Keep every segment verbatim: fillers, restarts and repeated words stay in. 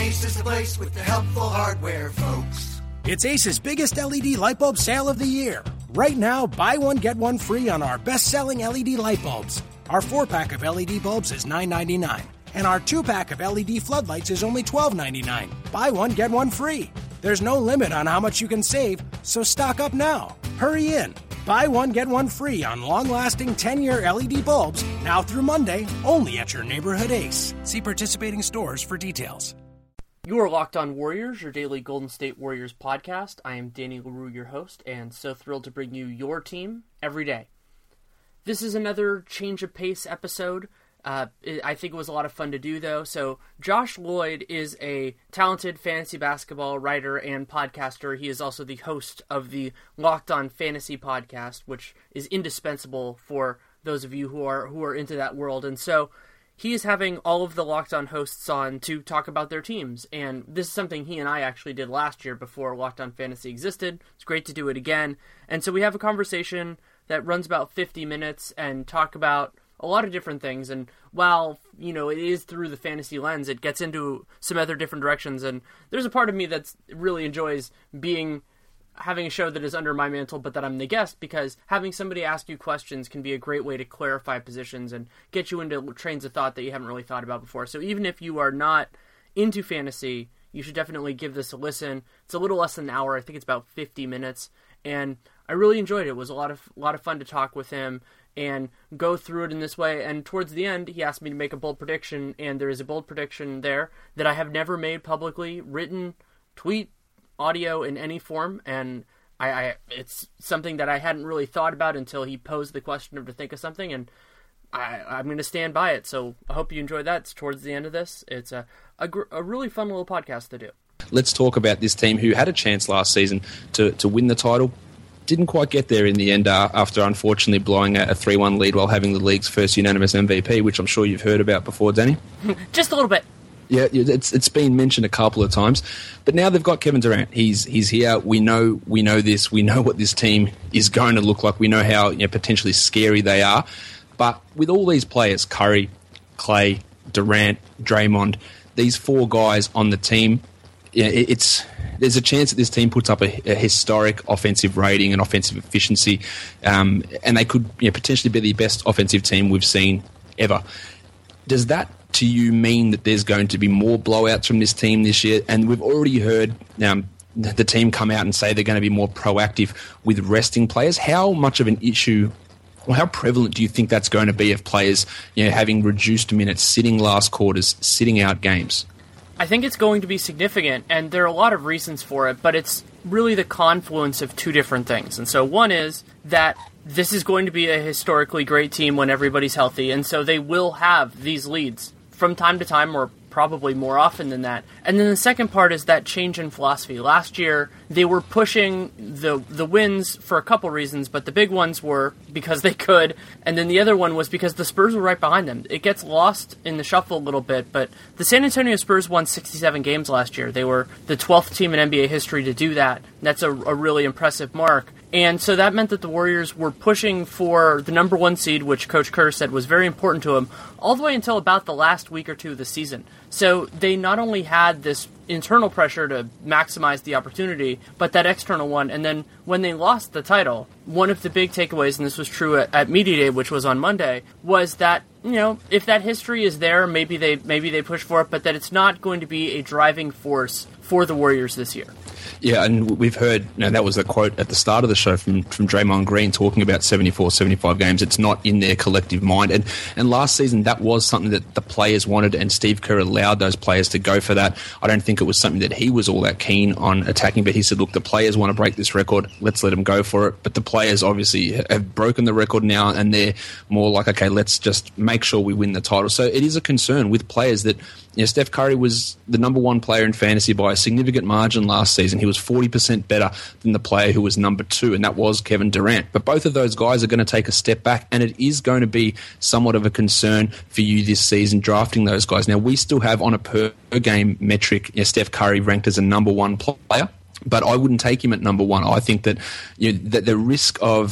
Ace is the place with the helpful hardware, folks. It's Ace's biggest L E D light bulb sale of the year. Right now, buy one, get one free on our best-selling L E D light bulbs. Our four-pack of L E D bulbs is nine ninety-nine, and our two-pack of L E D floodlights is only twelve ninety-nine. Buy one, get one free. There's no limit on how much you can save, so stock up now. Hurry in. Buy one, get one free on long-lasting ten-year L E D bulbs, now through Monday, only at your neighborhood Ace. See participating stores for details. You are Locked On Warriors, your daily Golden State Warriors podcast. I am Danny LaRue, your host, and so thrilled to bring you your team every day. This is another change of pace episode. Uh, I think it was a lot of fun to do, though. So Josh Lloyd is a talented fantasy basketball writer and podcaster. He is also the host of the Locked On Fantasy podcast, which is indispensable for those of you who are who are into that world. And so he is having all of the Locked On hosts on to talk about their teams. And this is something he and I actually did last year before Locked On Fantasy existed. It's great to do it again. And so we have a conversation that runs about fifty minutes and talk about a lot of different things, and while, you know, it is through the fantasy lens, it gets into some other different directions, and there's a part of me that really enjoys being, having a show that is under my mantle, but that I'm the guest, because having somebody ask you questions can be a great way to clarify positions and get you into trains of thought that you haven't really thought about before. So even if you are not into fantasy, you should definitely give this a listen. It's a little less than an hour. I think it's about fifty minutes, and I really enjoyed it. It was a lot of, a lot of fun to talk with him and go through it in this way. And towards the end, he asked me to make a bold prediction, and there is a bold prediction there that I have never made publicly, written, tweet, audio, in any form, and I, I it's something that I hadn't really thought about until he posed the question of to think of something, and I, I'm going to stand by it. So I hope you enjoy that. It's towards the end of this. It's a, a, gr- a really fun little podcast to do. Let's talk about this team who had a chance last season to, to win the title. Didn't quite get there in the end uh, after unfortunately blowing a three one lead while having the league's first unanimous M V P, which I'm sure you've heard about before, Danny. Just a little bit. Yeah, it's it's been mentioned a couple of times, but now they've got Kevin Durant. He's he's here. We know we know this. We know what this team is going to look like. We know how, you know, potentially scary they are. But with all these players, Curry, Clay, Durant, Draymond, these four guys on the team, yeah, it's there's a chance that this team puts up a, a historic offensive rating and offensive efficiency, um, and they could, you know, potentially be the best offensive team we've seen ever. Does that, to you, mean that there's going to be more blowouts from this team this year? And we've already heard um, the team come out and say they're going to be more proactive with resting players. How much of an issue, or how prevalent do you think that's going to be of players, you know, having reduced minutes, sitting last quarters, sitting out games? I think it's going to be significant, and there are a lot of reasons for it, but it's really the confluence of two different things. And so one is that this is going to be a historically great team when everybody's healthy, and so they will have these leads from time to time, or probably more often than that. And then the second part is that change in philosophy. Last year, they were pushing the the wins for a couple reasons, but the big ones were because they could, and then the other one was because the Spurs were right behind them. It gets lost in the shuffle a little bit, but the San Antonio Spurs won sixty-seven games last year. They were the twelfth team in N B A history to do that. That's a, a really impressive mark. And so that meant that the Warriors were pushing for the number one seed, which Coach Kerr said was very important to him, all the way until about the last week or two of the season. So they not only had this internal pressure to maximize the opportunity, but that external one. And then when they lost the title, one of the big takeaways, and this was true at, at Media Day, which was on Monday, was that, you know, if that history is there, maybe they maybe they push for it, but that it's not going to be a driving force for the Warriors this year. Yeah, and we've heard, you know, that was a quote at the start of the show from, from Draymond Green talking about seventy-four, seventy-five games. It's not in their collective mind. And and last season, that was something that the players wanted, and Steve Kerr allowed those players to go for that. I don't think it was something that he was all that keen on attacking, but he said, look, the players want to break this record. Let's let them go for it. But the players obviously have broken the record now, and they're more like, okay, let's just make sure we win the title. So it is a concern with players that, you know, Steph Curry was the number one player in fantasy by a significant margin last season. He was forty percent better than the player who was number two, and that was Kevin Durant. But both of those guys are going to take a step back, and it is going to be somewhat of a concern for you this season drafting those guys. Now, we still have on a per-game metric, you know, Steph Curry ranked as a number one player, but I wouldn't take him at number one. I think that, you know, that the risk of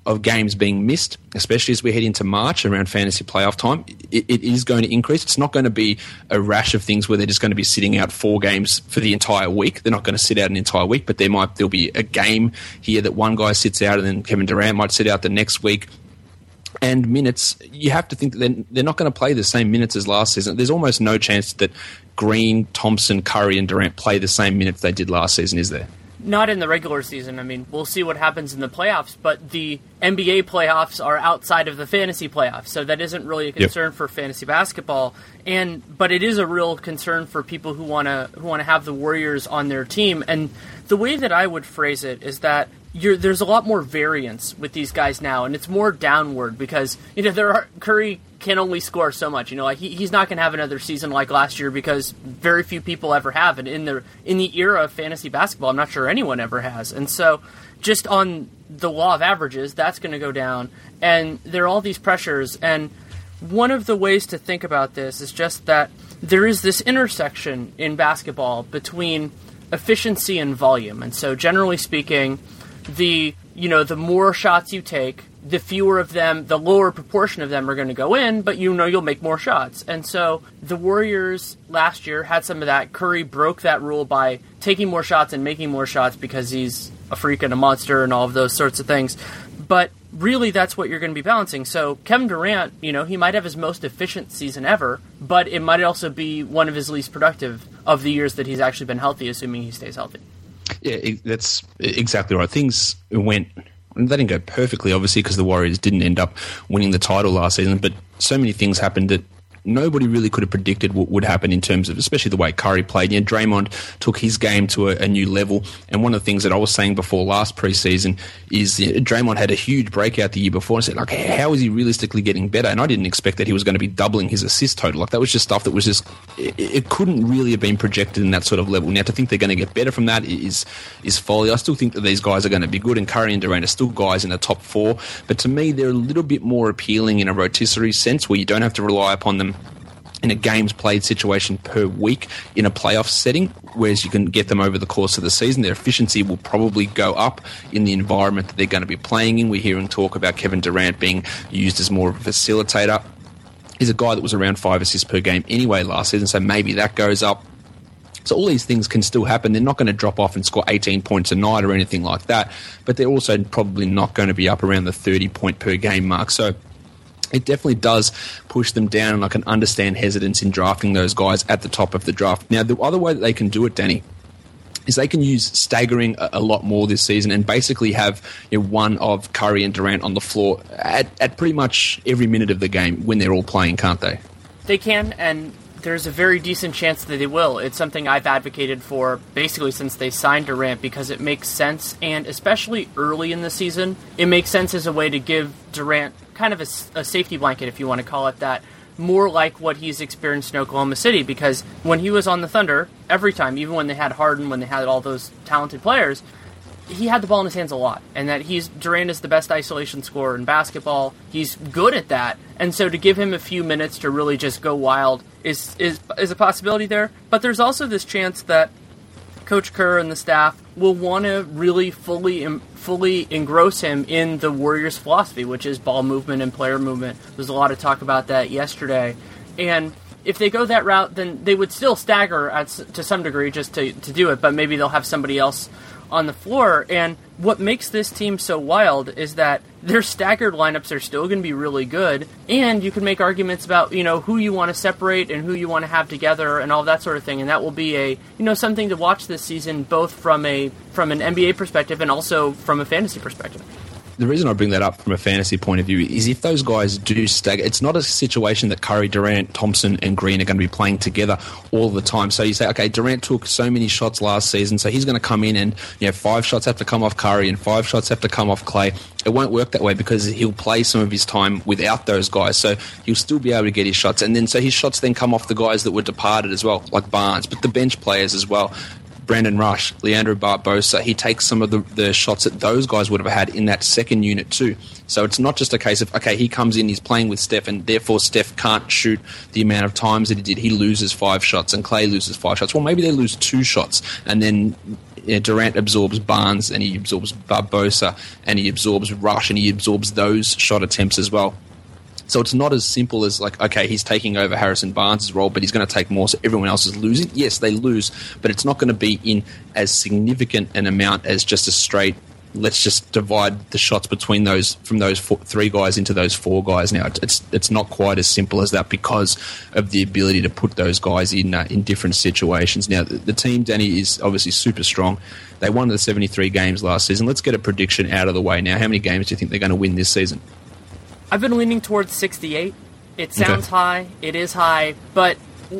of games being missed, especially as we head into March around fantasy playoff time, it, it is going to increase. It's not going to be a rash of things where they're just going to be sitting out four games for the entire week. They're not going to sit out an entire week, but there might there'll be a game here that one guy sits out and then Kevin Durant might sit out the next week. And minutes, you have to think that they're, they're not going to play the same minutes as last season. There's almost no chance that Green, Thompson, Curry, and Durant play the same minutes they did last season, is there? Not in the regular season. I mean, we'll see what happens in the playoffs, but the N B A playoffs are outside of the fantasy playoffs, so that isn't really a concern yep. for fantasy basketball. And but it is a real concern for people who want to who want to have the Warriors on their team. And the way that I would phrase it is that You're, there's a lot more variance with these guys now, and it's more downward because you know there are, Curry can only score so much. You know, like he, he's not going to have another season like last year because very few people ever have, and in the in the era of fantasy basketball, I'm not sure anyone ever has. And so, just on the law of averages, that's going to go down, and there are all these pressures. And one of the ways to think about this is just that there is this intersection in basketball between efficiency and volume, and so generally speaking, the you know the more shots you take, the fewer of them, the lower proportion of them are going to go in, but you know you'll make more shots. And so the Warriors last year had some of that. Curry broke that rule by taking more shots and making more shots because he's a freak and a monster and all of those sorts of things. But really that's what you're going to be balancing. So Kevin Durant, you know, he might have his most efficient season ever, but it might also be one of his least productive of the years that he's actually been healthy, assuming he stays healthy. Yeah, that's exactly right. Things went, they didn't go perfectly, obviously, because the Warriors didn't end up winning the title last season, but so many things happened that nobody really could have predicted what would happen in terms of, especially the way Curry played. You know, Draymond took his game to a, a new level, and one of the things that I was saying before last preseason is you know, Draymond had a huge breakout the year before, and I said, like, how is he realistically getting better? And I didn't expect that he was going to be doubling his assist total. Like, that was just stuff that was just, it, it couldn't really have been projected in that sort of level. Now, to think they're going to get better from that is is folly. I still think that these guys are going to be good, and Curry and Durant are still guys in the top four, but to me, they're a little bit more appealing in a rotisserie sense where you don't have to rely upon them in a games played situation per week in a playoff setting, whereas you can get them over the course of the season. Their efficiency will probably go up in the environment that they're going to be playing in. We're hearing talk about Kevin Durant being used as more of a facilitator. He's a guy that was around five assists per game anyway last season, so maybe that goes up. So all these things can still happen. They're not going to drop off and score eighteen points a night or anything like that, but they're also probably not going to be up around the thirty point per game mark. So it definitely does push them down, and I can understand hesitance in drafting those guys at the top of the draft. Now, the other way that they can do it, Danny, is they can use staggering a, a lot more this season and basically have you know, one of Curry and Durant on the floor at, at pretty much every minute of the game when they're all playing, can't they? They can, and there's a very decent chance that they will. It's something I've advocated for basically since they signed Durant because it makes sense, and especially early in the season, it makes sense as a way to give Durant kind of a, a safety blanket, if you want to call it that, more like what he's experienced in Oklahoma City, because when he was on the Thunder, every time, even when they had Harden, when they had all those talented players, he had the ball in his hands a lot, and that he's Durant is the best isolation scorer in basketball. He's good at that, and so to give him a few minutes to really just go wild is is is a possibility there. But there's also this chance that Coach Kerr and the staff will want to really fully fully engross him in the Warriors' philosophy, which is ball movement and player movement. There's a lot of talk about that yesterday, and if they go that route, then they would still stagger at, to some degree just to, to do it, but maybe they'll have somebody else on the floor. And what makes this team so wild is that their staggered lineups are still going to be really good, and you can make arguments about, you know, who you want to separate and who you want to have together and all that sort of thing, and that will be a, you know, something to watch this season, both from a from an N B A perspective and also from a fantasy perspective. The reason I bring that up from a fantasy point of view is if those guys do stagger, it's not a situation that Curry, Durant, Thompson, and Green are going to be playing together all the time. So you say, okay, Durant took so many shots last season, so he's going to come in and you know five shots have to come off Curry and five shots have to come off Clay. It won't work that way because he'll play some of his time without those guys, so he'll still be able to get his shots. And then so his shots then come off the guys that were departed as well, like Barnes, but the bench players as well. Brandon Rush, Leandro Barbosa, he takes some of the, the shots that those guys would have had in that second unit too. So it's not just a case of, okay, he comes in, he's playing with Steph, and therefore Steph can't shoot the amount of times that he did. He loses five shots, and Clay loses five shots. Well, maybe they lose two shots, and then you know, Durant absorbs Barnes and he absorbs Barbosa and he absorbs Rush and he absorbs those shot attempts as well. So it's not as simple as like, okay, he's taking over Harrison Barnes' role, but he's going to take more, so everyone else is losing. Yes, they lose, but it's not going to be in as significant an amount as just a straight, let's just divide the shots between those, from those four, three guys into those four guys now. It's it's not quite as simple as that because of the ability to put those guys in uh, in different situations. Now, the, the team, Danny, is obviously super strong. They won the seventy-three games last season. Let's get a prediction out of the way now. How many games do you think they're going to win this season? I've been leaning towards sixty-eight. It sounds Okay. high. It is high, but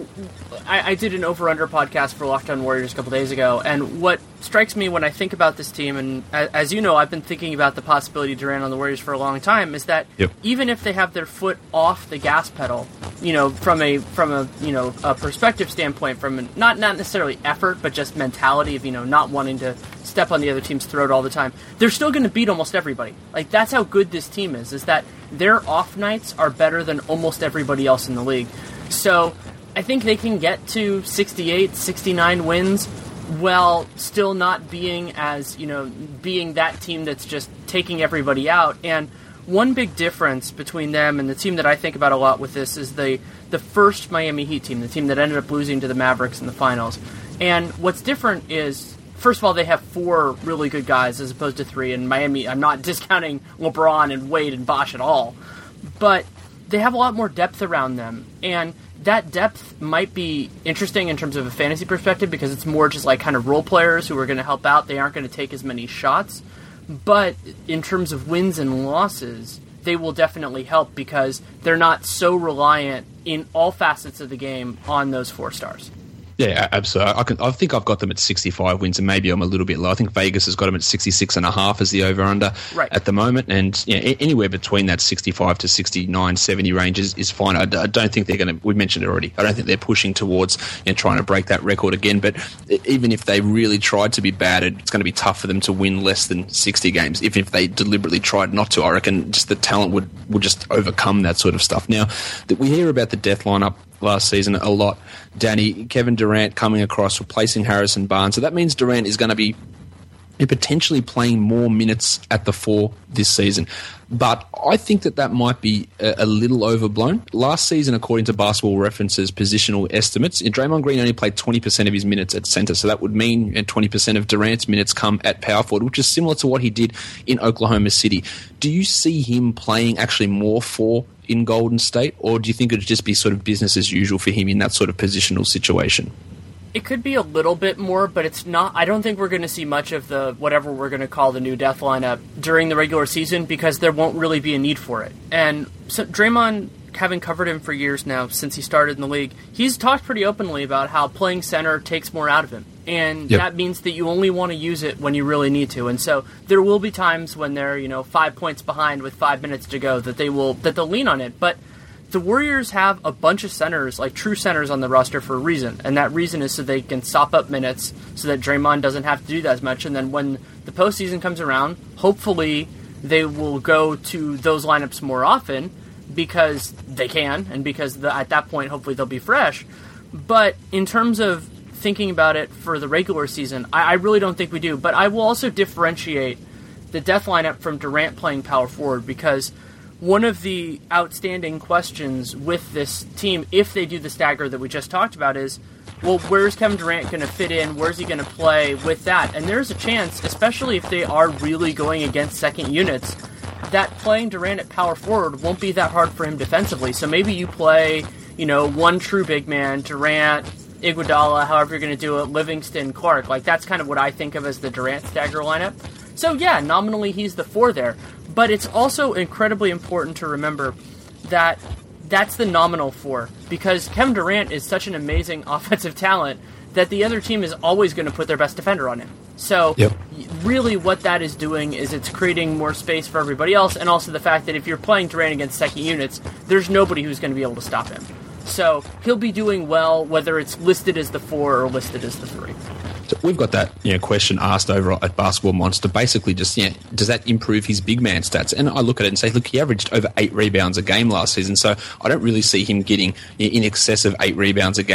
I, I did an over-under podcast for Locked On Warriors a couple days ago, and what strikes me when I think about this team, and as you know, I've been thinking about the possibility of Durant on the Warriors for a long time, is that Yep. even if they have their foot off the gas pedal, you know, from a from a you know a perspective standpoint, from a, not not necessarily effort, but just mentality of you know not wanting to step on the other team's throat all the time, they're still going to beat almost everybody. Like that's how good this team is. Is that their off nights are better than almost everybody else in the league. So I think they can get to sixty-eight, sixty-nine wins while still not being as, you know, being that team that's just taking everybody out. And one big difference between them and the team that I think about a lot with this is the, the first Miami Heat team, the team that ended up losing to the Mavericks in the finals. And what's different is, first of all, they have four really good guys as opposed to three. And Miami, I'm not discounting LeBron and Wade and Bosh at all, but they have a lot more depth around them. And that depth might be interesting in terms of a fantasy perspective because it's more just like kind of role players who are going to help out. They aren't going to take as many shots. But in terms of wins and losses, they will definitely help because they're not so reliant in all facets of the game on those four stars. Yeah, absolutely. I can. I think I've got them at sixty-five wins, and maybe I'm a little bit low. I think Vegas has got them at sixty-six and a half as the over/under right. at the moment, and you know, anywhere between that sixty-five to sixty-nine, seventy range is, is fine. I, d- I don't think they're going to. We mentioned it already. I don't think they're pushing towards you know, trying to break that record again. But even if they really tried to be bad, it's going to be tough for them to win less than sixty games. If if they deliberately tried not to, I reckon just the talent would would just overcome that sort of stuff. Now that we hear about the death lineup last season a lot, Danny, Kevin Durant coming across, replacing Harrison Barnes. So that means Durant is going to be potentially playing more minutes at the four this season. But I think that that might be a, a little overblown. Last season, according to Basketball Reference's positional estimates, Draymond Green only played twenty percent of his minutes at center. So that would mean twenty percent of Durant's minutes come at power forward, which is similar to what he did in Oklahoma City. Do you see him playing actually more four in Golden State, or do you think it would just be sort of business as usual for him in that sort of positional situation? It could be a little bit more, but it's not. I don't think we're going to see much of the whatever we're going to call the new death lineup during the regular season because there won't really be a need for it. And so Draymond, having covered him for years now since he started in the league, he's talked pretty openly about how playing center takes more out of him. And yep. that means that you only want to use it when you really need to. And so there will be times when they're, you know, five points behind with five minutes to go that they will that they'll lean on it. But the Warriors have a bunch of centers, like true centers on the roster for a reason. And that reason is so they can sop up minutes so that Draymond doesn't have to do that as much. And then when the postseason comes around, hopefully they will go to those lineups more often because they can and because the, at that point, hopefully they'll be fresh. But in terms of thinking about it for the regular season, I, I really don't think we do. But I will also differentiate the death lineup from Durant playing power forward because one of the outstanding questions with this team, if they do the stagger that we just talked about, is, well, where's Kevin Durant going to fit in? Where's he going to play with that? And there's a chance, especially if they are really going against second units, that playing Durant at power forward won't be that hard for him defensively. So maybe you play, you know, one true big man, Durant, Iguodala, however you're going to do it, Livingston, Clark. Like, that's kind of what I think of as the Durant stagger lineup. So, yeah, nominally he's the four there. But it's also incredibly important to remember that that's the nominal four, because Kevin Durant is such an amazing offensive talent that the other team is always going to put their best defender on him. So yep. really what that is doing is it's creating more space for everybody else, and also the fact that if you're playing Durant against second units, there's nobody who's going to be able to stop him. So he'll be doing well whether it's listed as the four or listed as the three. So we've got that you know, question asked over at Basketball Monster. Basically, just you know, does that improve his big man stats? And I look at it and say, look, he averaged over eight rebounds a game last season, so I don't really see him getting in excess of eight rebounds a game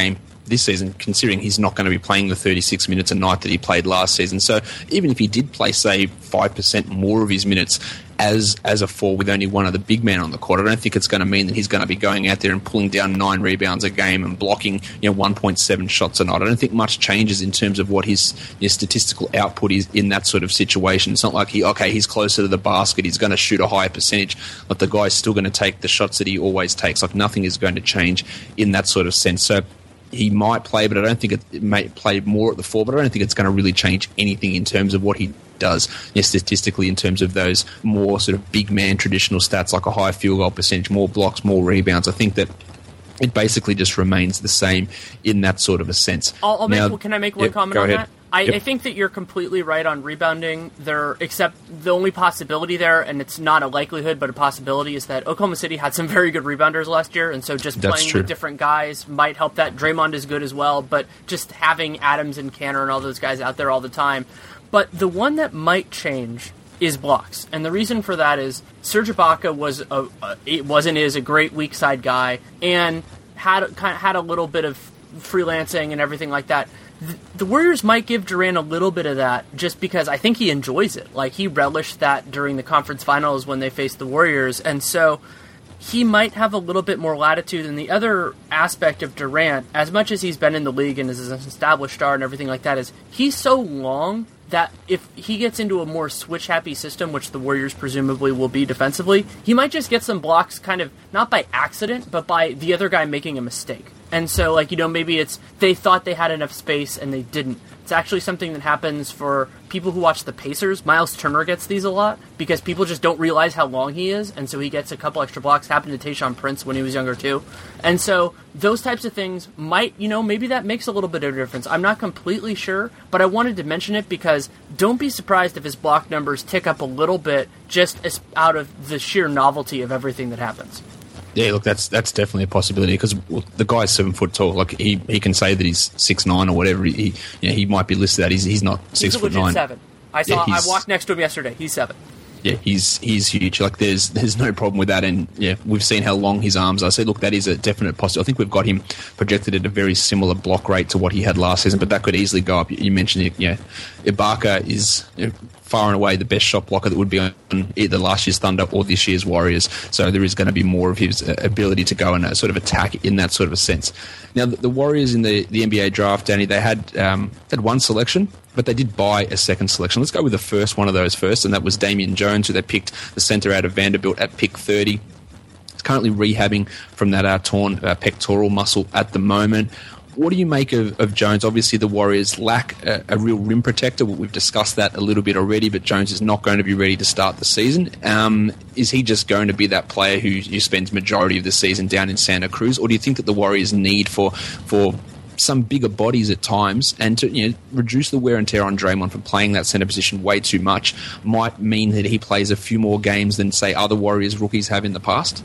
this season, considering he's not going to be playing the thirty-six minutes a night that he played last season. So even if he did play, say, five percent more of his minutes as as a four with only one other big man on the court, I don't think it's going to mean that he's going to be going out there and pulling down nine rebounds a game and blocking, you know, one point seven shots a night. I don't think much changes in terms of what his, his statistical output is in that sort of situation. It's not like, he okay, he's closer to the basket, he's going to shoot a higher percentage, but the guy's still going to take the shots that he always takes. Like, nothing is going to change in that sort of sense. So he might play, but I don't think it, it may play more at the four, but I don't think it's going to really change anything in terms of what he does, you know, statistically, in terms of those more sort of big man traditional stats like a high field goal percentage, more blocks, more rebounds. I think that it basically just remains the same in that sort of a sense. I'll, I'll now, make, can I make one yep, comment go on ahead. that? I, Yep. I think that you're completely right on rebounding there, except the only possibility there, and it's not a likelihood, but a possibility, is that Oklahoma City had some very good rebounders last year, and so just That's playing true. with different guys might help that. Draymond is good as well, but just having Adams and Canner and all those guys out there all the time. But the one that might change is blocks, and the reason for that is Serge Ibaka was a, a it wasn't is a great weak side guy, and had kind of had a little bit of freelancing and everything like that. The Warriors might give Durant a little bit of that just because I think he enjoys it. Like, he relished that during the conference finals when they faced the Warriors, and so he might have a little bit more latitude. And the other aspect of Durant, as much as he's been in the league and is an established star and everything like that, is he's so long that if he gets into a more switch-happy system, which the Warriors presumably will be defensively, he might just get some blocks kind of, not by accident, but by the other guy making a mistake. And so, like, you know, maybe it's they thought they had enough space and they didn't. It's actually something that happens for people who watch the Pacers. Miles Turner gets these a lot because people just don't realize how long he is, and so he gets a couple extra blocks. Happened to Tayshaun Prince when he was younger, too. And so those types of things might, you know, maybe that makes a little bit of a difference. I'm not completely sure, but I wanted to mention it because don't be surprised if his block numbers tick up a little bit just as out of the sheer novelty of everything that happens. Yeah, look, that's that's definitely a possibility because well, the guy's seven foot tall. Like he, he can say that he's six nine or whatever. He you know, he might be listed at. He's he's not six he's a foot legit nine. Seven. I saw. Yeah, I walked next to him yesterday. He's seven. Yeah, he's he's huge. Like there's there's no problem with that. And yeah, we've seen how long his arms are. So look, that is a definite possibility. I think we've got him projected at a very similar block rate to what he had last season, but that could easily go up. You mentioned it. Yeah, Ibaka is you know, far and away the best shot blocker that would be on either last year's Thunder or this year's Warriors. So there is going to be more of his ability to go and uh, sort of attack in that sort of a sense. Now, the, the Warriors in the, the N B A draft, Danny, they had um, had one selection, but they did buy a second selection. Let's go with the first one of those first, and that was Damian Jones, who they picked the center out of Vanderbilt at pick thirty. He's currently rehabbing from that uh, torn uh, pectoral muscle at the moment. What do you make of, of Jones? Obviously, the Warriors lack a, a real rim protector. We've discussed that a little bit already, but Jones is not going to be ready to start the season. Um, is he just going to be that player who, who spends majority of the season down in Santa Cruz, or do you think that the Warriors need for for some bigger bodies at times and to you know reduce the wear and tear on Draymond from playing that center position way too much might mean that he plays a few more games than, say, other Warriors rookies have in the past?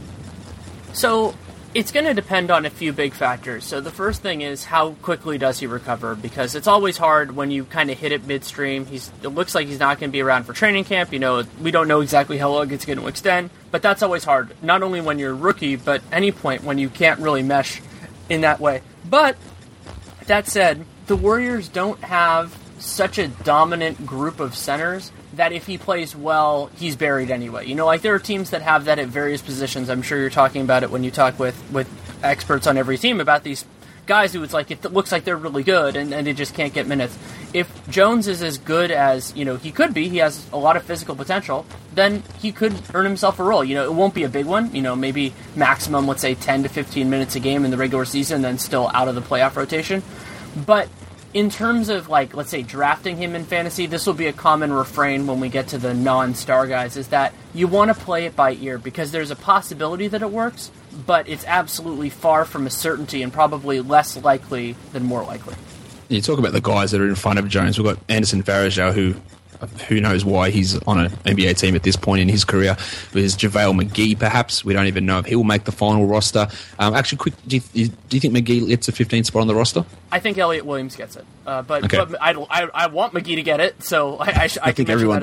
So it's going to depend on a few big factors. So the first thing is how quickly does he recover? Because it's always hard when you kind of hit it midstream. He's, it looks like he's not going to be around for training camp. You know, we don't know exactly how long it's going to extend, but that's always hard. Not only when you're a rookie, but any point when you can't really mesh in that way. But that said, the Warriors don't have such a dominant group of centers that if he plays well, he's buried anyway. You know, like there are teams that have that at various positions. I'm sure you're talking about it when you talk with, with experts on every team about these guys who it's like, it looks like they're really good and, and they just can't get minutes. If Jones is as good as, you know, he could be, he has a lot of physical potential, then he could earn himself a role. You know, it won't be a big one, you know, maybe maximum, let's say, ten to fifteen minutes a game in the regular season, then still out of the playoff rotation. But in terms of, like, let's say, drafting him in fantasy, this will be a common refrain when we get to the non-star guys, is that you want to play it by ear, because there's a possibility that it works, but it's absolutely far from a certainty and probably less likely than more likely. You talk about the guys that are in front of Jones. We've got Anderson Varejao, who who knows why he's on an N B A team at this point in his career. There's JaVale McGee, perhaps. We don't even know if he'll make the final roster. Um, actually, quick, do you, do you think McGee gets a fifteenth spot on the roster? I think Elliot Williams gets it, uh, but, okay. but I, I, I want McGee to get it, so I, I, I, I think everyone does. Well.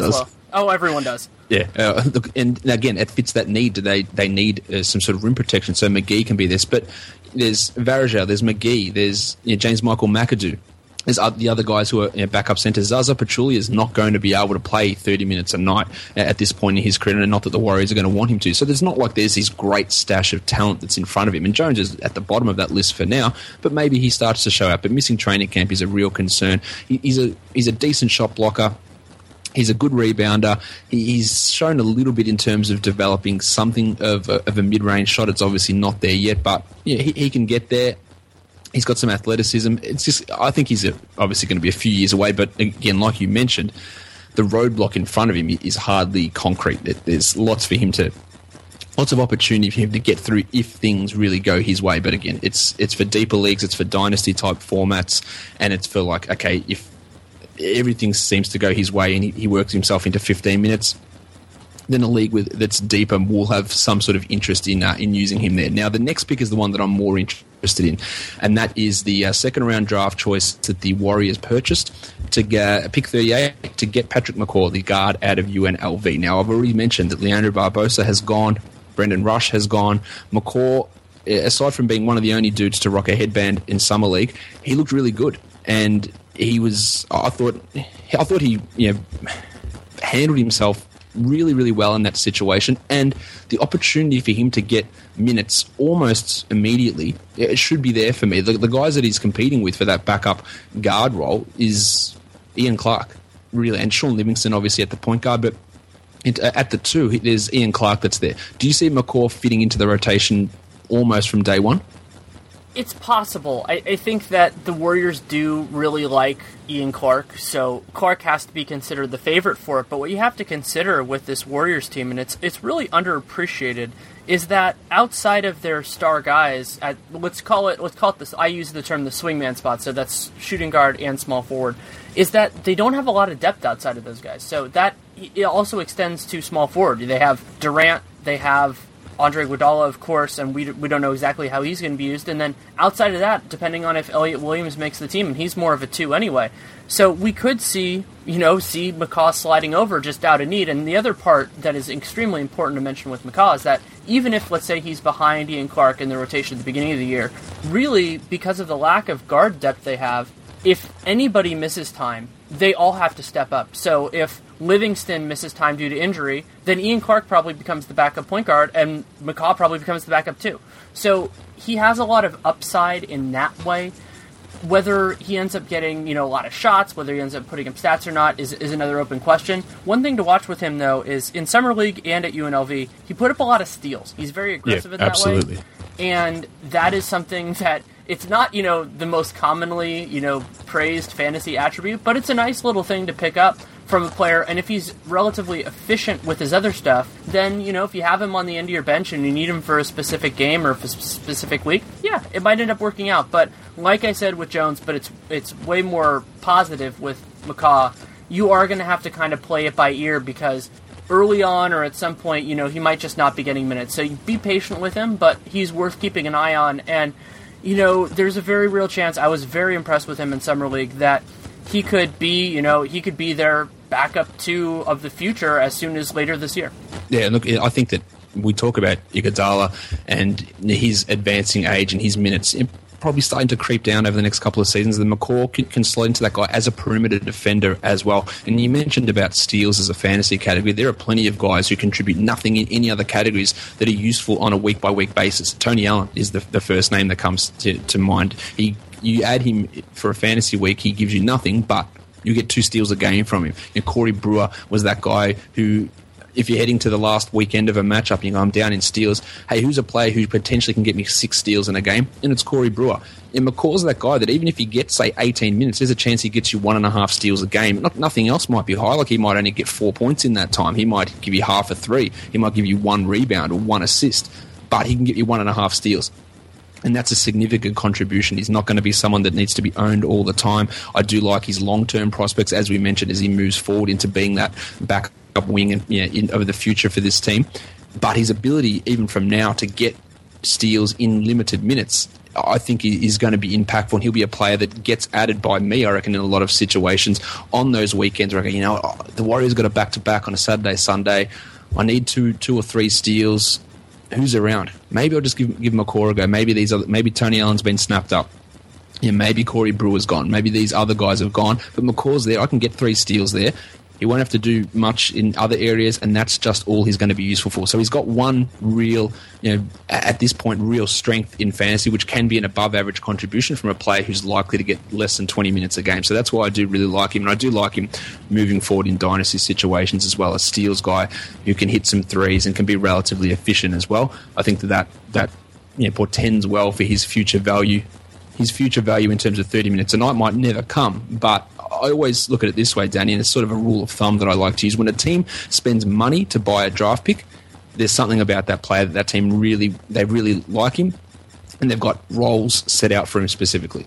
Oh, everyone does. Yeah, uh, look, and again, it fits that need. They they need uh, some sort of rim protection, so McGee can be this. But there's Varejao, there's McGee, there's you know, James Michael McAdoo. There's the other guys who are you know, backup centers. Zaza Pachulia is not going to be able to play thirty minutes a night at this point in his career, and not that the Warriors are going to want him to. So there's not like there's this great stash of talent that's in front of him. And Jones is at the bottom of that list for now, but maybe he starts to show up. But missing training camp is a real concern. He, he's a he's a decent shot blocker. He's a good rebounder. He, he's shown a little bit in terms of developing something of a, of a mid-range shot. It's obviously not there yet, but yeah, he, he can get there. He's got some athleticism. It's just, I think he's a, obviously going to be a few years away. But again, like you mentioned, the roadblock in front of him is hardly concrete. There's lots for him to, lots of opportunity for him to get through if things really go his way. But again, it's it's for deeper leagues, it's for dynasty type formats, and it's for like, okay, if everything seems to go his way and he, he works himself into fifteen minutes. Then a league with that's deeper will have some sort of interest in uh, in using him there. Now, the next pick is the one that I'm more interested in, and that is the uh, second round draft choice that the Warriors purchased to get, pick thirty-eight to get Patrick McCaw, the guard out of U N L V. Now, I've already mentioned that Leandro Barbosa has gone, Brendan Rush has gone. McCaw, aside from being one of the only dudes to rock a headband in Summer League, he looked really good, and he was. I thought, I thought he, you know, handled himself really, really well in that situation, and the opportunity for him to get minutes almost immediately, it should be there for me. The, the guys that he's competing with for that backup guard role is Ian Clark, really, and Sean Livingston, obviously, at the point guard, but it, at the two, there's Ian Clark that's there. Do you see McCaw fitting into the rotation almost from day one? It's possible. I, I think that the Warriors do really like Ian Clark, so Clark has to be considered the favorite for it. But what you have to consider with this Warriors team, and it's it's really underappreciated, is that outside of their star guys, at let's call it let's call it this. I use the term the swingman spot, so that's shooting guard and small forward. Is that they don't have a lot of depth outside of those guys. So that it also extends to small forward. They have Durant, they have Andre Iguodala, of course, and we we don't know exactly how he's going to be used. And then outside of that, depending on if Elliot Williams makes the team, and he's more of a two anyway. So we could see, you know, see McCaw sliding over just out of need. And the other part that is extremely important to mention with McCaw is that even if, let's say, he's behind Ian Clark in the rotation at the beginning of the year, really, because of the lack of guard depth they have, if anybody misses time, they all have to step up. So if Livingston misses time due to injury, then Ian Clark probably becomes the backup point guard, and McCaw probably becomes the backup too. So he has a lot of upside in that way. Whether he ends up getting, you know, a lot of shots, whether he ends up putting up stats or not, is, is another open question. One thing to watch with him, though, is in Summer League and at U N L V, he put up a lot of steals. He's very aggressive yeah, in that absolutely. way. And that is something that, it's not, you know, the most commonly, you know, praised fantasy attribute, but it's a nice little thing to pick up from a player. And if he's relatively efficient with his other stuff, then, you know, if you have him on the end of your bench and you need him for a specific game or for a specific week, yeah, it might end up working out. But like I said with Jones, but it's it's way more positive with McCaw, you are going to have to kind of play it by ear, because early on or at some point, you know, he might just not be getting minutes. So be patient with him, but he's worth keeping an eye on. And you know, there's a very real chance, I was very impressed with him in Summer League, that he could be, you know, he could be their backup two of the future as soon as later this year. Yeah, look, I think that we talk about Iguodala and his advancing age and his minutes probably starting to creep down over the next couple of seasons. The McCaw can, can slot into that guy as a perimeter defender as well. And you mentioned about steals as a fantasy category. There are plenty of guys who contribute nothing in any other categories that are useful on a week-by-week basis. Tony Allen is the, the first name that comes to, to mind. He, you add him for a fantasy week, he gives you nothing, but you get two steals a game from him. And Corey Brewer was that guy who, if you're heading to the last weekend of a matchup and you go, I'm down in steals, hey, who's a player who potentially can get me six steals in a game? And it's Corey Brewer. And McCaw's that guy that even if he gets, say, eighteen minutes, there's a chance he gets you one and a half steals a game. Not, nothing else might be high. Like he might only get four points in that time. He might give you half a three. He might give you one rebound or one assist. But he can get you one and a half steals. And that's a significant contribution. He's not going to be someone that needs to be owned all the time. I do like his long-term prospects, as we mentioned, as he moves forward into being that backup wing and, you know, in, over the future for this team. But his ability, even from now, to get steals in limited minutes, I think he is going to be impactful, and he'll be a player that gets added by me, I reckon, in a lot of situations on those weekends where I go, you know, the Warriors got a back-to-back on a Saturday, Sunday. I need two two or three steals. Who's around? Maybe I'll just give, give him a call a go. Maybe, these other, maybe Tony Allen's been snapped up. Yeah, maybe Corey Brewer's gone. Maybe these other guys have gone. But McCaw's there. I can get three steals there. He won't have to do much in other areas, and that's just all he's going to be useful for. So he's got one real, you know, at this point, real strength in fantasy, which can be an above-average contribution from a player who's likely to get less than twenty minutes a game. So that's why I do really like him, and I do like him moving forward in dynasty situations as well. A steals guy who can hit some threes and can be relatively efficient as well. I think that that, that you know, portends well for his future value. His future value in terms of thirty minutes a night might never come, but I always look at it this way, Danny, and it's sort of a rule of thumb that I like to use. When a team spends money to buy a draft pick, there's something about that player that that team really, they really like him, and they've got roles set out for him specifically.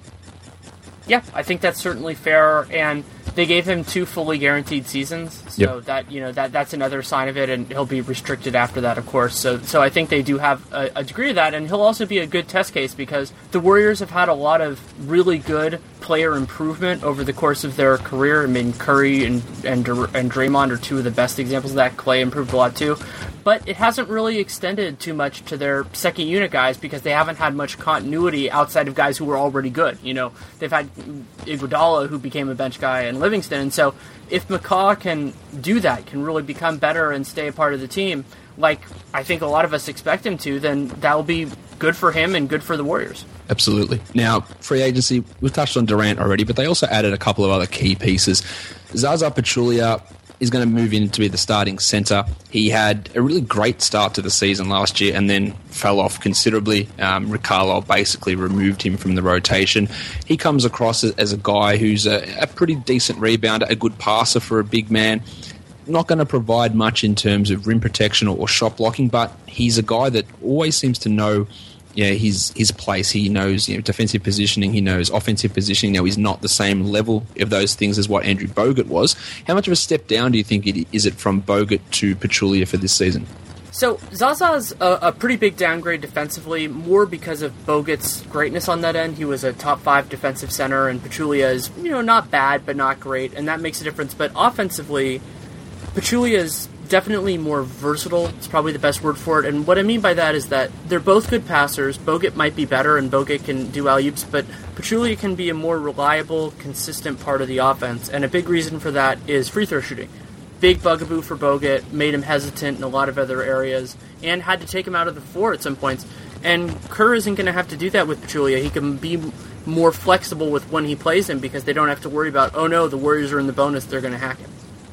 Yeah, I think that's certainly fair, and they gave him two fully guaranteed seasons, so yep. that you know that that's another sign of it, and he'll be restricted after that, of course. So, so I think they do have a, a degree of that, and he'll also be a good test case because the Warriors have had a lot of really good player improvement over the course of their career. I mean, Curry and and and Draymond are two of the best examples of that. Clay improved a lot too. But it hasn't really extended too much to their second unit guys because they haven't had much continuity outside of guys who were already good. You know, they've had Iguodala, who became a bench guy, and Livingston. And so if McCaw can do that, can really become better and stay a part of the team, like I think a lot of us expect him to, then that will be good for him and good for the Warriors. Absolutely. Now, free agency, we've touched on Durant already, but they also added a couple of other key pieces. Zaza Pachulia is going to move in to be the starting centre. He had a really great start to the season last year and then fell off considerably. Um, Rick Carlisle basically removed him from the rotation. He comes across as a guy who's a, a pretty decent rebounder, a good passer for a big man. Not going to provide much in terms of rim protection or, or shot blocking, but he's a guy that always seems to know yeah, his his place. He knows you know, defensive positioning. He knows offensive positioning. Now, he's not the same level of those things as what Andrew Bogut was. How much of a step down do you think it is it from Bogut to Pachulia for this season? So Zaza's a, a pretty big downgrade defensively, more because of Bogut's greatness on that end. He was a top five defensive center, and Pachulia is you know not bad but not great, and that makes a difference. But offensively, Pachulia is definitely more versatile. It's probably the best word for it. And what I mean by that is that they're both good passers. Bogut might be better, and Bogut can do alley-oops, but Pachulia can be a more reliable, consistent part of the offense. And a big reason for that is free throw shooting. Big bugaboo for Bogut, made him hesitant in a lot of other areas, and had to take him out of the floor at some points. And Kerr isn't going to have to do that with Pachulia. He can be more flexible with when he plays him because they don't have to worry about, oh no, the Warriors are in the bonus, they're going to hack him.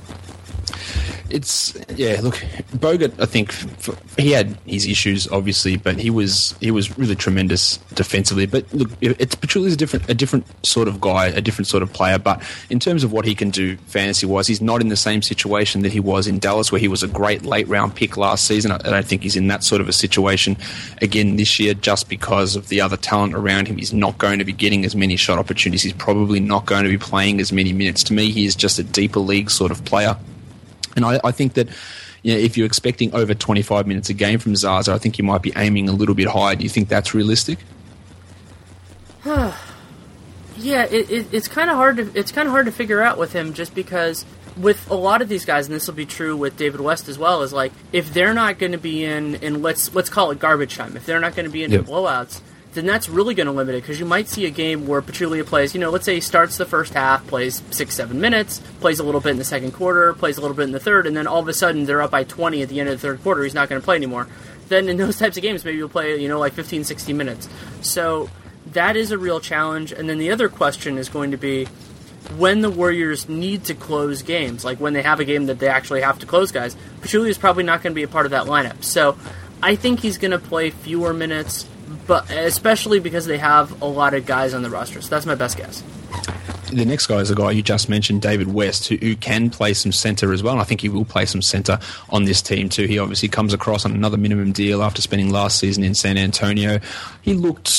It's yeah. Look, Bogut. I think for, he had his issues, obviously, but he was he was really tremendous defensively. But look, it's Pachulia's a different a different sort of guy, a different sort of player. But in terms of what he can do fantasy wise, he's not in the same situation that he was in Dallas, where he was a great late round pick last season. I don't think he's in that sort of a situation again this year, just because of the other talent around him. He's not going to be getting as many shot opportunities. He's probably not going to be playing as many minutes. To me, he is just a deeper league sort of player. And I, I think that you know, if you're expecting over twenty-five minutes a game from Zaza, I think you might be aiming a little bit high. Do you think that's realistic? yeah, it, it, it's kind of hard to it's kind of hard to figure out with him, just because with a lot of these guys, and this will be true with David West as well, is like if they're not going to be in in let's let's call it garbage time, if they're not going to be in yep. blowouts, then that's really going to limit it, because you might see a game where Pachulia plays, you know, let's say he starts the first half, plays six, seven minutes, plays a little bit in the second quarter, plays a little bit in the third, and then all of a sudden they're up by twenty at the end of the third quarter, he's not going to play anymore. Then in those types of games, maybe you'll play, you know, like fifteen, sixteen minutes. So that is a real challenge. And then the other question is going to be when the Warriors need to close games, like when they have a game that they actually have to close guys, Pachulia is probably not going to be a part of that lineup. So I think he's going to play fewer minutes, but especially because they have a lot of guys on the roster. So that's my best guess. The next guy is a guy you just mentioned, David West, who, who can play some centre as well. And I think he will play some centre on this team too. He obviously comes across on another minimum deal after spending last season in San Antonio. He looked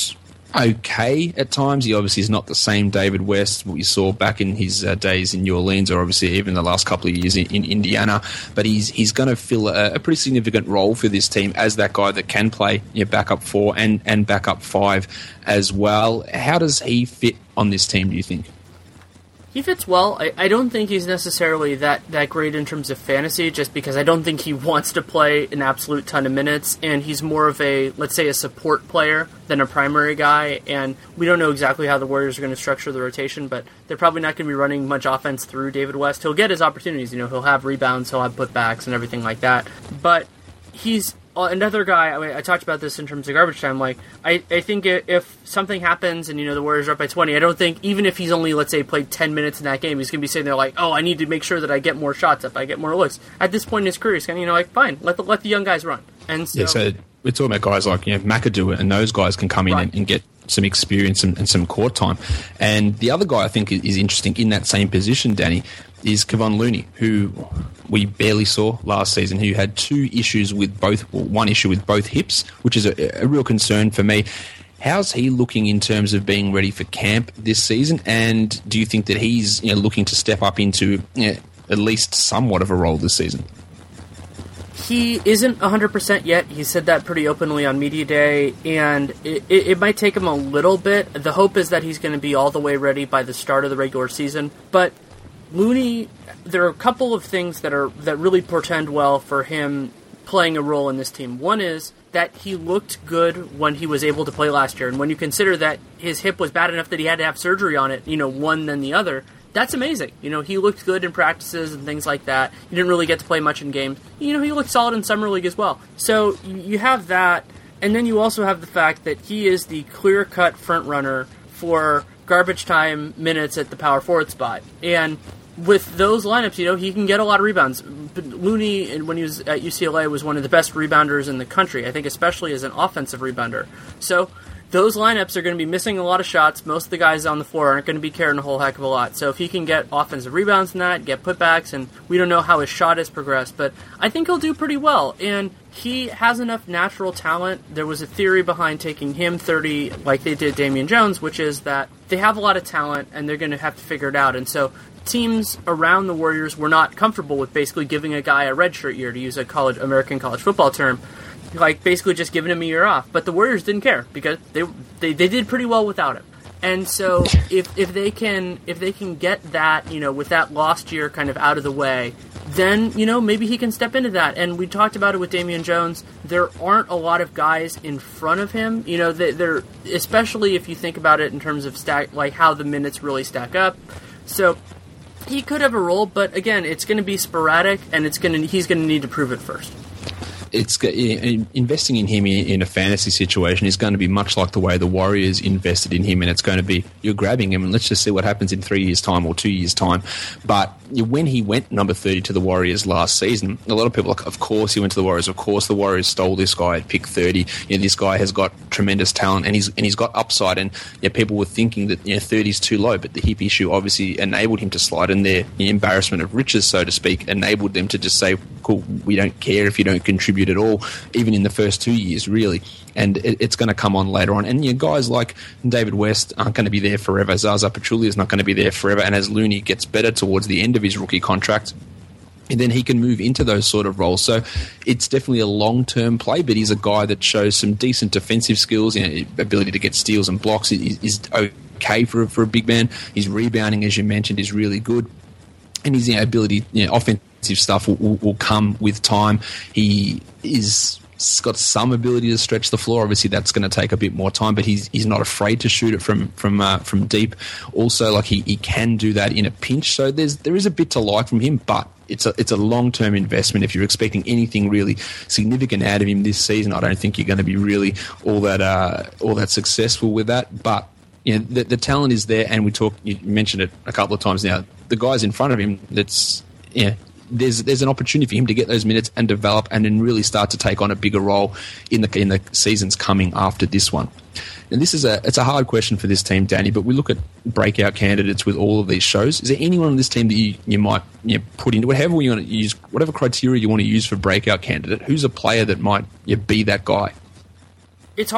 okay at times. He obviously is not the same David West what we saw back in his uh, days in New Orleans, or obviously even the last couple of years in, in Indiana. But he's he's going to fill a, a pretty significant role for this team as that guy that can play, you know, backup four and, and backup five as well. How does he fit on this team, do you think? He fits well. I, I don't think he's necessarily that, that great in terms of fantasy, just because I don't think he wants to play an absolute ton of minutes, and he's more of a, let's say, a support player than a primary guy, and we don't know exactly how the Warriors are going to structure the rotation, but they're probably not going to be running much offense through David West. He'll get his opportunities, you know, he'll have rebounds, he'll have putbacks and everything like that, but he's another guy. I mean, I talked about this in terms of garbage time. Like, I, I think if something happens and, you know, the Warriors are up by twenty, I don't think, even if he's only, let's say, played ten minutes in that game, he's going to be sitting there like, oh, I need to make sure that I get more shots up, I get more looks. At this point in his career, he's kind of, you know, like, fine, let the, let the young guys run. And so, yeah, so we're talking about guys like, you know, McAdoo, and those guys can come in right. and, and get some experience and, and some court time. And the other guy I think is interesting in that same position, Danny, is Kevon Looney, who we barely saw last season, who had two issues with both, well, one issue with both hips, which is a, a real concern for me. How's he looking in terms of being ready for camp this season? And do you think that he's, you know, looking to step up into, you know, at least somewhat of a role this season? He isn't one hundred percent yet. He said that pretty openly on Media Day, and it, it, it might take him a little bit. The hope is that he's going to be all the way ready by the start of the regular season. But Looney, there are a couple of things that are that really portend well for him playing a role in this team. One is that he looked good when he was able to play last year, and when you consider that his hip was bad enough that he had to have surgery on it, you know, one then the other, that's amazing. You know, he looked good in practices and things like that. He didn't really get to play much in games. You know, he looked solid in Summer League as well. So you have that, and then you also have the fact that he is the clear-cut front runner for garbage time minutes at the power forward spot. And with those lineups, you know, he can get a lot of rebounds. But Looney, when he was at U C L A, was one of the best rebounders in the country, I think, especially as an offensive rebounder. So those lineups are going to be missing a lot of shots. Most of the guys on the floor aren't going to be carrying a whole heck of a lot. So if he can get offensive rebounds in that, get putbacks, and we don't know how his shot has progressed, but I think he'll do pretty well. And he has enough natural talent. There was a theory behind taking him thirty like they did Damian Jones, which is that they have a lot of talent and they're going to have to figure it out. And so teams around the Warriors were not comfortable with basically giving a guy a redshirt year, to use a college American college football term, like basically just giving him a year off. But the Warriors didn't care because they they, they did pretty well without him. And so if if they can if they can get that, you know, with that lost year kind of out of the way, then, you know, maybe he can step into that. And we talked about it with Damian Jones. There aren't a lot of guys in front of him. You know, they, they're especially if you think about it in terms of stack, like how the minutes really stack up. So he could have a role, but again, it's going to be sporadic, and it's going to he's going to need to prove it first. It's investing in him in a fantasy situation is going to be much like the way the Warriors invested in him, and it's going to be you're grabbing him and let's just see what happens in three years' time or two years' time. But when he went number thirty to the Warriors last season, a lot of people are like, of course he went to the Warriors, of course the Warriors stole this guy at pick thirty. You know, this guy has got tremendous talent and he's and he's got upside, and you know, people were thinking that, you know, thirty is too low, but the hip issue obviously enabled him to slide, and their the embarrassment of riches, so to speak, enabled them to just say, cool, we don't care if you don't contribute at all, even in the first two years, really. And it, it's going to come on later on. And you know, guys like David West aren't going to be there forever. Zaza Pachulia is not going to be there forever. And as Looney gets better towards the end of his rookie contract, and then he can move into those sort of roles. So it's definitely a long-term play, but he's a guy that shows some decent defensive skills, you know, ability to get steals and blocks is, is okay for, for a big man. His rebounding, as you mentioned, is really good. And his, you know, ability, you know, offensive stuff will, will, will come with time. He is got some ability to stretch the floor. Obviously, that's going to take a bit more time, but he's he's not afraid to shoot it from from uh, from deep. Also, like he, he can do that in a pinch. So there's there is a bit to like from him, but it's a it's a long term investment. If you're expecting anything really significant out of him this season, I don't think you're going to be really all that uh, all that successful with that. But you know, the, the talent is there, and we talk. You mentioned it a couple of times now. The guys in front of him, that's yeah. There's there's an opportunity for him to get those minutes and develop, and then really start to take on a bigger role in the in the seasons coming after this one. And this is a it's a hard question for this team, Danny. But we look at breakout candidates with all of these shows. Is there anyone on this team that you, you might you know, put into whatever you want to use, whatever criteria you want to use for breakout candidate? Who's a player that might you know, be that guy? It's hard.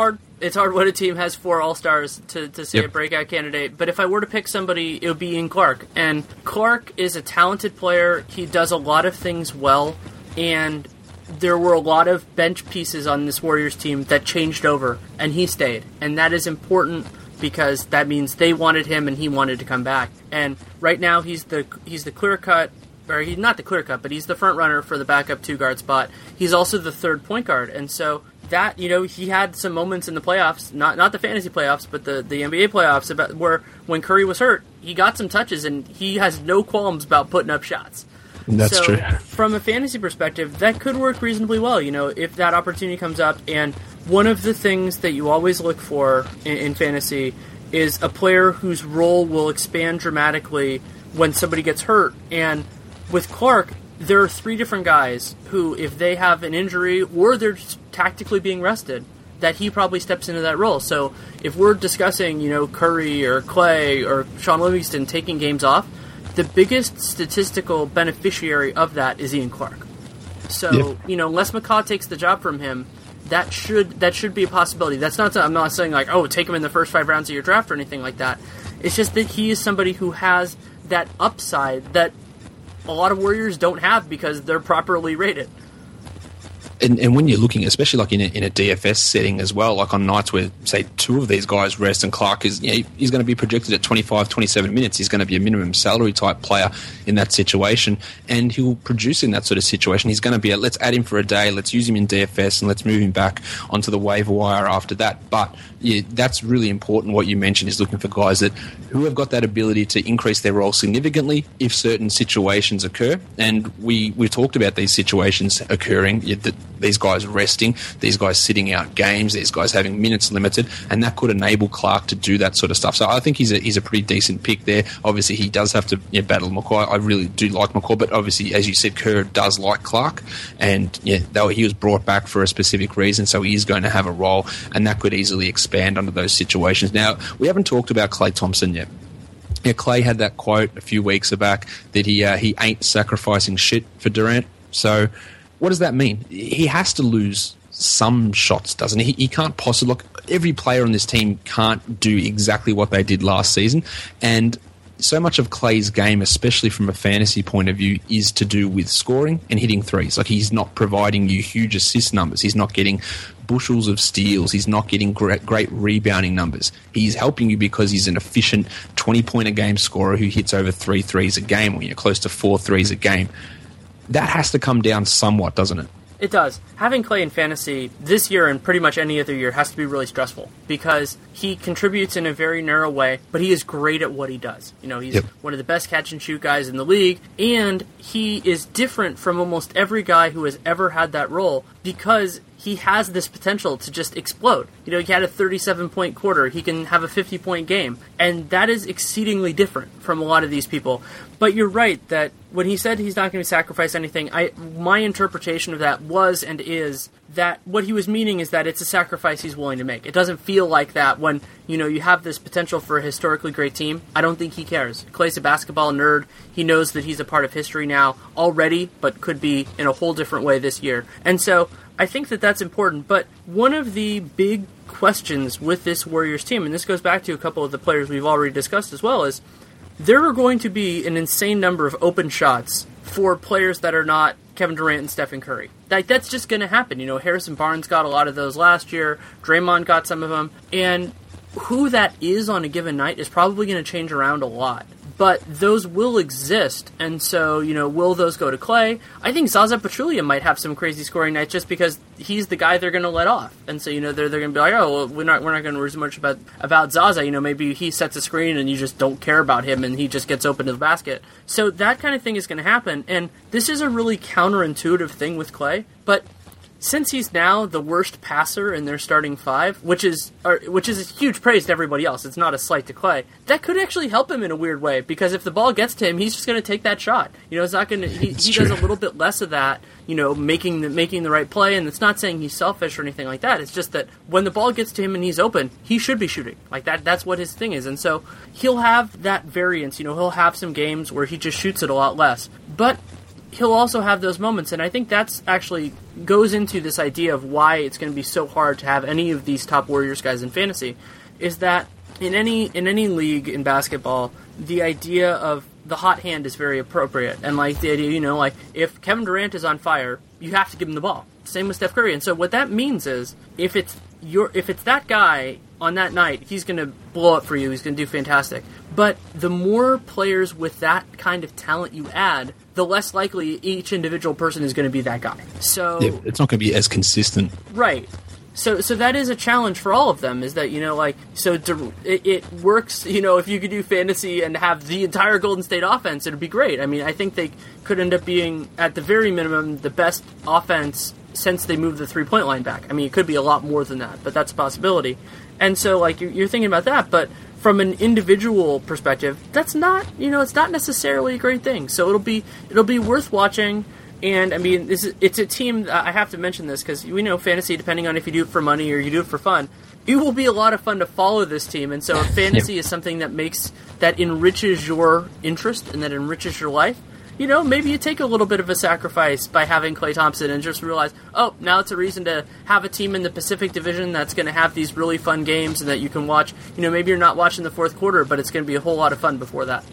It's hard when a team has four All-Stars to, to say yep. a breakout candidate. But if I were to pick somebody, it would be Ian Clark. And Clark is a talented player. He does a lot of things well. And there were a lot of bench pieces on this Warriors team that changed over, and he stayed. And that is important because that means they wanted him and he wanted to come back. And right now he's the he's the clear-cut, or he's not the clear-cut, but he's the front runner for the backup two-guard spot. He's also the third point guard. And so that, you know, he had some moments in the playoffs, not not the fantasy playoffs, but the, the N B A playoffs, about where when Curry was hurt, he got some touches, and he has no qualms about putting up shots. That's so, true. From a fantasy perspective, that could work reasonably well, you know, if that opportunity comes up. And one of the things that you always look for in, in fantasy is a player whose role will expand dramatically when somebody gets hurt. And with Clark, there are three different guys who, if they have an injury or they're just tactically being rested, that he probably steps into that role. So if we're discussing, you know, Curry or Clay or Sean Livingston taking games off, the biggest statistical beneficiary of that is Ian Clark. So, yep. you know, unless McCaw takes the job from him, that should that should be a possibility. That's not. I'm not saying like, oh, take him in the first five rounds of your draft or anything like that. It's just that he is somebody who has that upside that a lot of Warriors don't have because they're properly rated. And, and when you're looking, especially like in a, in a D F S setting as well, like on nights where, say, two of these guys rest and Clark is, you know, he's going to be projected at twenty-five, twenty-seven minutes. He's going to be a minimum salary type player in that situation, and he'll produce in that sort of situation. He's going to be a, let's add him for a day, let's use him in D F S, and let's move him back onto the waiver wire after that. But yeah, that's really important. What you mentioned is looking for guys that who have got that ability to increase their role significantly if certain situations occur. And we, we've talked about these situations occurring, that these guys resting, these guys sitting out games, these guys having minutes limited, and that could enable Clark to do that sort of stuff. So I think he's a, he's a pretty decent pick there. Obviously, he does have to you know, battle McCaw. I really do like McCaw, but obviously, as you said, Kerr does like Clark, and yeah, though he was brought back for a specific reason, so he is going to have a role, and that could easily expand under those situations. Now, we haven't talked about Klay Thompson yet. Yeah, Clay had that quote a few weeks back that he uh, he ain't sacrificing shit for Durant. So what does that mean? He has to lose some shots, doesn't he? He can't possibly... Look, every player on this team can't do exactly what they did last season, and so much of Clay's game, especially from a fantasy point of view, is to do with scoring and hitting threes. Like, he's not providing you huge assist numbers. He's not getting bushels of steals. He's not getting great, great rebounding numbers. He's helping you because he's an efficient twenty-point-a-game scorer who hits over three threes a game, or you know, close to four threes a game. That has to come down somewhat, doesn't it? It does. Having Clay in fantasy this year and pretty much any other year has to be really stressful because he contributes in a very narrow way, but he is great at what he does. You know, he's yep. one of the best catch-and-shoot guys in the league, and he is different from almost every guy who has ever had that role because he has this potential to just explode. You know, he had a thirty-seven point quarter. He can have a fifty point game. And that is exceedingly different from a lot of these people. But you're right that when he said he's not going to sacrifice anything, I my interpretation of that was and is that what he was meaning is that it's a sacrifice he's willing to make. It doesn't feel like that when, you know, you have this potential for a historically great team. I don't think he cares. Clay's a basketball nerd. He knows that he's a part of history now already, but could be in a whole different way this year. And so I think that that's important, but one of the big questions with this Warriors team, and this goes back to a couple of the players we've already discussed as well, is there are going to be an insane number of open shots for players that are not Kevin Durant and Stephen Curry. Like, that's just going to happen. You know, Harrison Barnes got a lot of those last year, Draymond got some of them, and who that is on a given night is probably going to change around a lot. But those will exist, and so, you know, will those go to Clay? I think Zaza Pachulia might have some crazy scoring nights just because he's the guy they're going to let off. And so, you know, they're, they're going to be like, oh, well, we're not we're not going to worry so much about, about Zaza. You know, maybe he sets a screen and you just don't care about him and he just gets open to the basket. So that kind of thing is going to happen, and this is a really counterintuitive thing with Clay, but since he's now the worst passer in their starting five, which is or, which is a huge praise to everybody else, it's not a slight to Clay, that could actually help him in a weird way, because if the ball gets to him, he's just going to take that shot. You know, it's not going to. He, he does a little bit less of that, you know, making the making the right play, and it's not saying he's selfish or anything like that. It's just that when the ball gets to him and he's open, he should be shooting. Like that. That's what his thing is, and so he'll have that variance. You know, he'll have some games where he just shoots it a lot less, but he'll also have those moments, and I think that's actually goes into this idea of why it's going to be so hard to have any of these top Warriors guys in fantasy, is that in any in any league in basketball, the idea of the hot hand is very appropriate, and like the idea, you know, like if Kevin Durant is on fire, you have to give him the ball. Same with Steph Curry, and so what that means is if it's your if it's that guy on that night, he's going to blow up for you. He's going to do fantastic. But the more players with that kind of talent you add, the less likely each individual person is going to be that guy. So yeah, it's not going to be as consistent, right? So, so that is a challenge for all of them. Is that, you know, like, so it, it works. You know, if you could do fantasy and have the entire Golden State offense, it'd be great. I mean, I think they could end up being, at the very minimum, the best offense since they moved the three-point line back. I mean, it could be a lot more than that, but that's a possibility. And so, like, you're, you're thinking about that, but from an individual perspective, that's not, you know, it's not necessarily a great thing. So it'll be it'll be worth watching. And, I mean, this is, it's a team, I have to mention this, because we know fantasy, depending on if you do it for money or you do it for fun, it will be a lot of fun to follow this team. And so if fantasy is something that makes, that enriches your interest and that enriches your life, you know, maybe you take a little bit of a sacrifice by having Klay Thompson and just realize, oh, now it's a reason to have a team in the Pacific Division that's going to have these really fun games and that you can watch. You know, maybe you're not watching the fourth quarter, but it's going to be a whole lot of fun before that.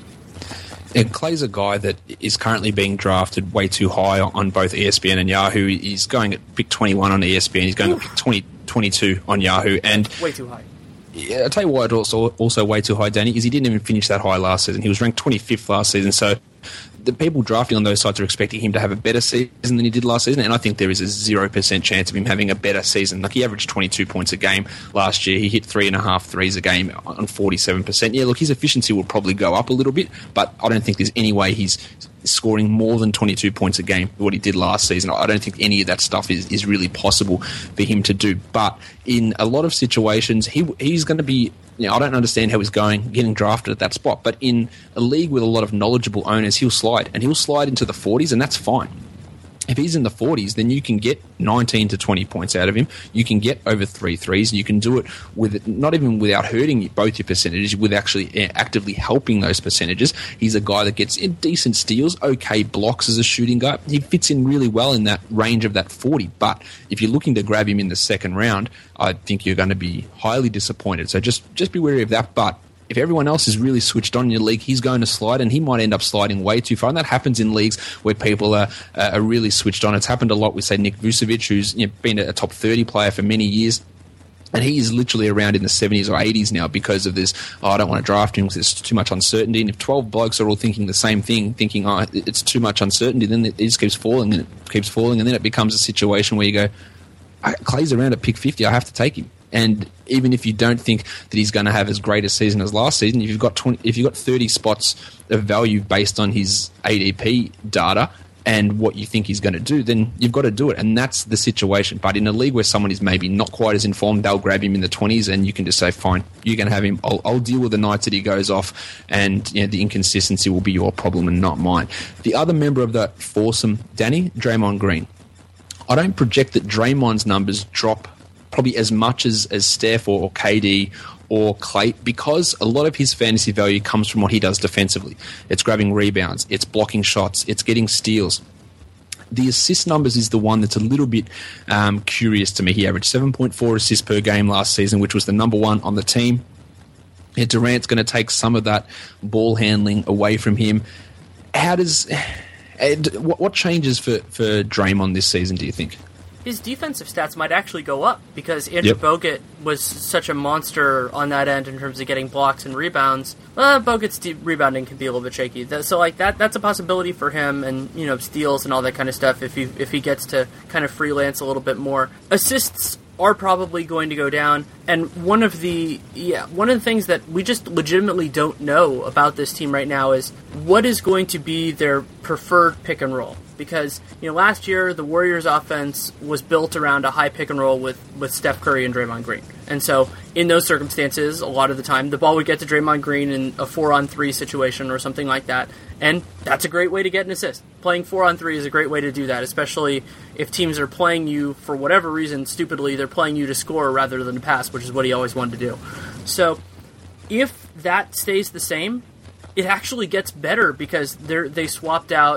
And Klay's a guy that is currently being drafted way too high on both E S P N and Yahoo. He's going at pick twenty-one on E S P N. He's going Oof. at pick twenty, twenty-two on Yahoo. And way too high. Yeah, I'll tell you why it's also, also way too high, Danny, is he didn't even finish that high last season. He was ranked twenty-fifth last season, so the people drafting on those sites are expecting him to have a better season than he did last season, and I think there is a zero percent chance of him having a better season. Like, he averaged twenty-two points a game last year. He hit three and a half threes a game on forty-seven percent. Yeah, look, his efficiency will probably go up a little bit, but I don't think there's any way he's scoring more than twenty-two points a game, what he did last season. I don't think any of that stuff is, is really possible for him to do. But in a lot of situations, he he's going to be, you know, I don't understand how he's going, getting drafted at that spot. But in a league with a lot of knowledgeable owners, he'll slide. And he'll slide into the forties, and that's fine. If he's in the forties, then you can get nineteen to twenty points out of him. You can get over three threes. You can do it with not even without hurting both your percentages, with actually actively helping those percentages. He's a guy that gets decent steals, okay blocks as a shooting guard. He fits in really well in that range of that forty. But if you're looking to grab him in the second round, I think you're going to be highly disappointed. So just, just be wary of that. But if everyone else is really switched on in your league, he's going to slide, and he might end up sliding way too far. And that happens in leagues where people are, uh, are really switched on. It's happened a lot with, say, Nick Vucevic, who's, you know, been a top thirty player for many years. And he is literally around in the seventies or eighties now because of this, oh, I don't want to draft him because there's too much uncertainty. And if twelve blokes are all thinking the same thing, thinking, oh, it's too much uncertainty, then it just keeps falling and it keeps falling. And then it becomes a situation where you go, Klay's around at pick fifty, I have to take him. And even if you don't think that he's going to have as great a season as last season, if you've got twenty, if you've got thirty spots of value based on his A D P data and what you think he's going to do, then you've got to do it. And that's the situation. But in a league where someone is maybe not quite as informed, they'll grab him in the twenties, and you can just say, fine, you can have him. I'll, I'll deal with the nights that he goes off, and, you know, the inconsistency will be your problem and not mine. The other member of that foursome, Danny, Draymond Green. I don't project that Draymond's numbers drop probably as much as, as Steph or, or K D or Klay, because a lot of his fantasy value comes from what he does defensively. It's grabbing rebounds, it's blocking shots, it's getting steals. The assist numbers is the one that's a little bit um, curious to me. He averaged seven point four assists per game last season, which was the number one on the team. Yeah, Durant's going to take some of that ball handling away from him. How does... What changes for, for Draymond this season, do you think? His defensive stats might actually go up because Andrew yep. Bogut was such a monster on that end in terms of getting blocks and rebounds. Uh, Bogut's de- rebounding can be a little bit shaky, so like that that's a possibility for him, and, you know, steals and all that kind of stuff if he if he gets to kind of freelance a little bit more. Assists are probably going to go down, and one of the yeah one of the things that we just legitimately don't know about this team right now is what is going to be their preferred pick and roll. Because, you know, last year the Warriors' offense was built around a high pick and roll with, with Steph Curry and Draymond Green. And so in those circumstances, a lot of the time, the ball would get to Draymond Green in a four-on-three situation or something like that. And that's a great way to get an assist. Playing four-on-three is a great way to do that, especially if teams are playing you, for whatever reason, stupidly, they're playing you to score rather than to pass, which is what he always wanted to do. So if that stays the same, it actually gets better because they they swapped out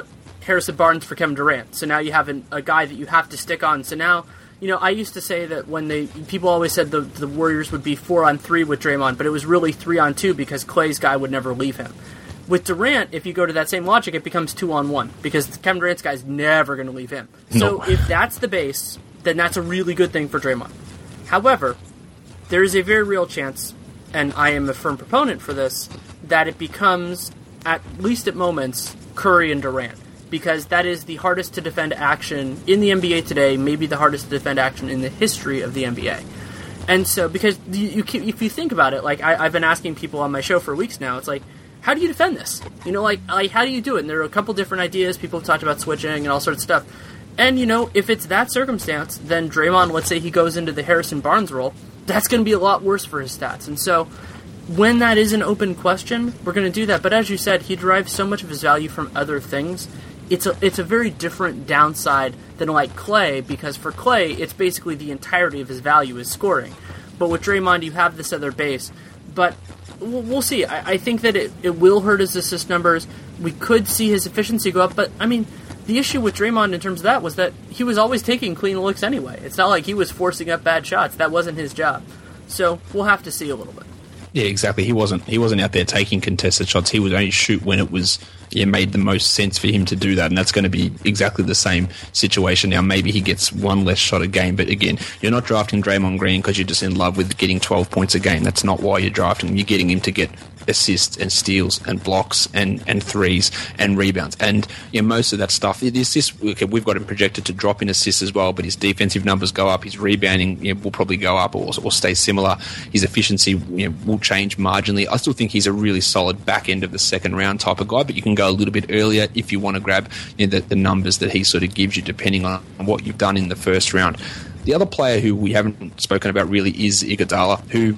Harrison Barnes for Kevin Durant. So now you have an, a guy that you have to stick on. So now, you know, I used to say that when they people always said the the Warriors would be four on three with Draymond, but it was really three on two because Clay's guy would never leave him. With Durant, if you go to that same logic, it becomes two on one because Kevin Durant's guy's never going to leave him. So no. if that's the base, then that's a really good thing for Draymond. However, there is a very real chance, and I am a firm proponent for this, that it becomes, at least at moments, Curry and Durant. Because that is the hardest to defend action in the N B A today, maybe the hardest to defend action in the history of the N B A. And so, because you, you if you think about it, like I, I've been asking people on my show for weeks now, it's like, how do you defend this? You know, like, like how do you do it? And there are a couple different ideas. People have talked about switching and all sorts of stuff. And, you know, if it's that circumstance, then Draymond, let's say he goes into the Harrison Barnes role, that's going to be a lot worse for his stats. And so, when that is an open question, we're going to do that. But as you said, he derives so much of his value from other things. It's a it's a very different downside than like Clay, because for Clay, it's basically the entirety of his value is scoring. But with Draymond, you have this other base. But we'll, we'll see. I, I think that it, it will hurt his assist numbers. We could see his efficiency go up. But, I mean, the issue with Draymond in terms of that was that he was always taking clean looks anyway. It's not like he was forcing up bad shots. That wasn't his job. So we'll have to see a little bit. Yeah, exactly. He wasn't he wasn't out there taking contested shots. He would only shoot when it was yeah, made the most sense for him to do that, and that's going to be exactly the same situation now. Maybe he gets one less shot a game, but again, you're not drafting Draymond Green because you're just in love with getting twelve points a game. That's not why you're drafting him. You're getting him to get assists and steals and blocks and, and threes and rebounds. And you know, most of that stuff, the assists, okay, we've got him projected to drop in assists as well, but his defensive numbers go up, his rebounding you know, will probably go up or, or stay similar. His efficiency you know, will change marginally. I still think he's a really solid back end of the second round type of guy, but you can go a little bit earlier if you want to grab you know, the, the numbers that he sort of gives you depending on what you've done in the first round. The other player who we haven't spoken about really is Iguodala, who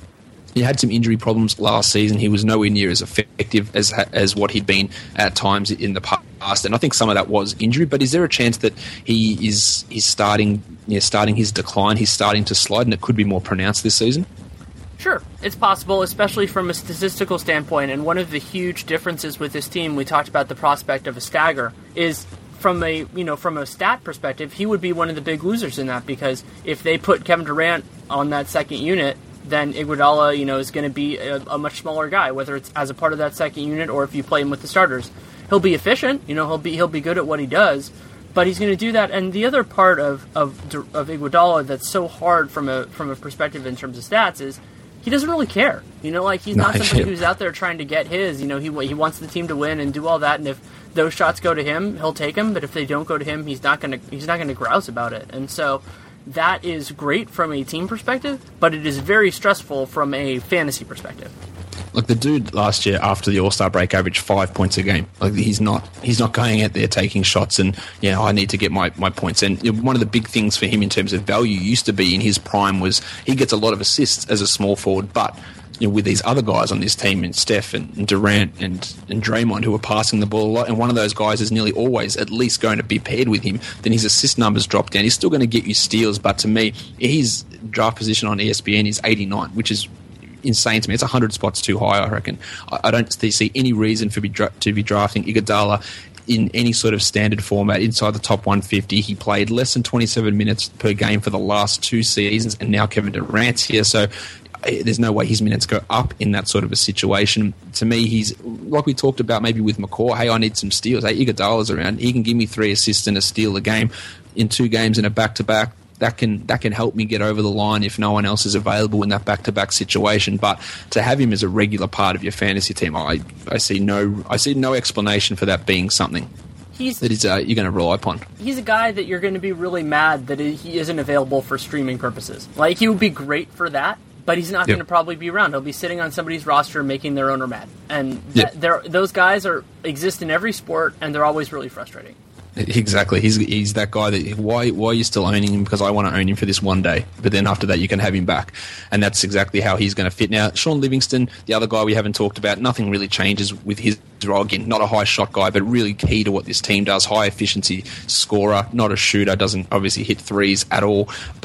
he had some injury problems last season. He was nowhere near as effective as as what he'd been at times in the past, and I think some of that was injury. But is there a chance that he is he's starting you know, starting his decline? He's starting to slide, and it could be more pronounced this season? Sure, it's possible, especially from a statistical standpoint. And one of the huge differences with this team, we talked about the prospect of a stagger, is from a you know from a stat perspective, he would be one of the big losers in that, because if they put Kevin Durant on that second unit, then Iguodala, you know, is going to be a, a much smaller guy, whether it's as a part of that second unit or if you play him with the starters. He'll be efficient, you know, he'll be he'll be good at what he does, but he's going to do that. And the other part of of of Iguodala that's so hard from a from a perspective in terms of stats is he doesn't really care. You know, like he's not no, somebody who's out there trying to get his. You know, he he wants the team to win and do all that. And if those shots go to him, he'll take them. But if they don't go to him, he's not gonna he's not gonna grouse about it. And so that is great from a team perspective, but it is very stressful from a fantasy perspective. Like the dude last year after the All-Star break averaged five points a game. Like he's not he's not going out there taking shots and you know I need to get my, my points. And you know, one of the big things for him in terms of value used to be in his prime was he gets a lot of assists as a small forward, but you know, with these other guys on this team, and Steph and, and Durant and, and Draymond, who are passing the ball a lot, and one of those guys is nearly always at least going to be paired with him, then his assist numbers drop down. He's still going to get you steals, but to me, his draft position on E S P N is eighty-nine, which is insane to me. It's one hundred spots too high, I reckon. I, I don't see any reason for be dra- to be drafting Iguodala in any sort of standard format inside the top one fifty. He played less than twenty-seven minutes per game for the last two seasons, and now Kevin Durant's here, so there's no way his minutes go up in that sort of a situation. To me, he's, like we talked about maybe with McCaw, hey, I need some steals. Hey, Iguodala's around. He can give me three assists and a steal a game in two games in a back-to-back. That can that can help me get over the line if no one else is available in that back-to-back situation. But to have him as a regular part of your fantasy team, I, I see no I see no explanation for that being something He's, that is, uh, you're going to rely upon. He's a guy that you're going to be really mad that he isn't available for streaming purposes. Like, he would be great for that, but he's not yep. going to probably be around. He'll be sitting on somebody's roster making their owner mad. And yep. that, those guys are exist in every sport, and they're always really frustrating. Exactly. He's he's that guy that, why why are you still owning him? Because I want to own him for this one day. But then after that, you can have him back. And that's exactly how he's going to fit. Now, Sean Livingston, the other guy we haven't talked about, nothing really changes with his role. Again, not a high shot guy, but really key to what this team does. High efficiency scorer, not a shooter, doesn't obviously hit threes at all. But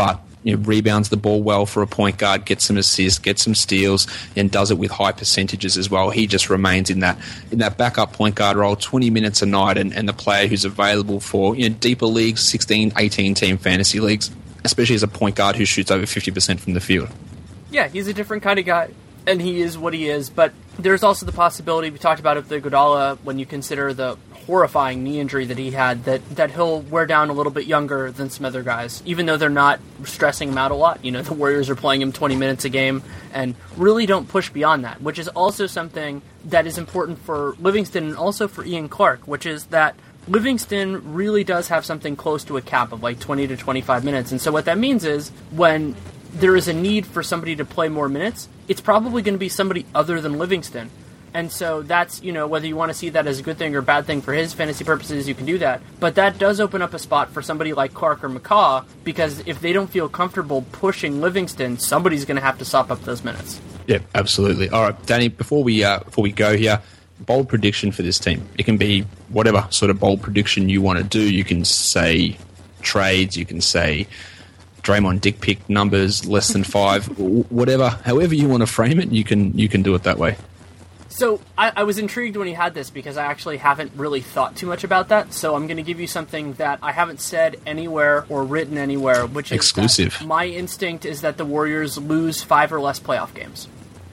you know, rebounds the ball well for a point guard, gets some assists, gets some steals, and does it with high percentages as well. He just remains in that in that backup point guard role, twenty minutes a night, and, and the player who's available for, you know, deeper leagues, sixteen, eighteen team fantasy leagues, especially as a point guard who shoots over fifty percent from the field. Yeah, he's a different kind of guy, and he is what he is, but there's also the possibility, we talked about it with Iguodala, when you consider the horrifying knee injury that he had, that, that he'll wear down a little bit younger than some other guys, even though they're not stressing him out a lot. You know, the Warriors are playing him twenty minutes a game and really don't push beyond that, which is also something that is important for Livingston and also for Ian Clark, which is that Livingston really does have something close to a cap of like twenty to twenty-five minutes. And so what that means is when there is a need for somebody to play more minutes, it's probably going to be somebody other than Livingston. And so that's, you know, whether you want to see that as a good thing or a bad thing for his fantasy purposes, you can do that. But that does open up a spot for somebody like Clark or McCaw, because if they don't feel comfortable pushing Livingston, somebody's going to have to sop up those minutes. Yeah, absolutely. All right, Danny, before we uh, before we go here, bold prediction for this team. It can be whatever sort of bold prediction you want to do. You can say trades, you can say Draymond dick pic numbers, less than five, whatever. However you want to frame it, you can you can do it that way. So I, I was intrigued when he had this because I actually haven't really thought too much about that. So I'm going to give you something that I haven't said anywhere or written anywhere, which is exclusive. My instinct is that the Warriors lose five or less playoff games.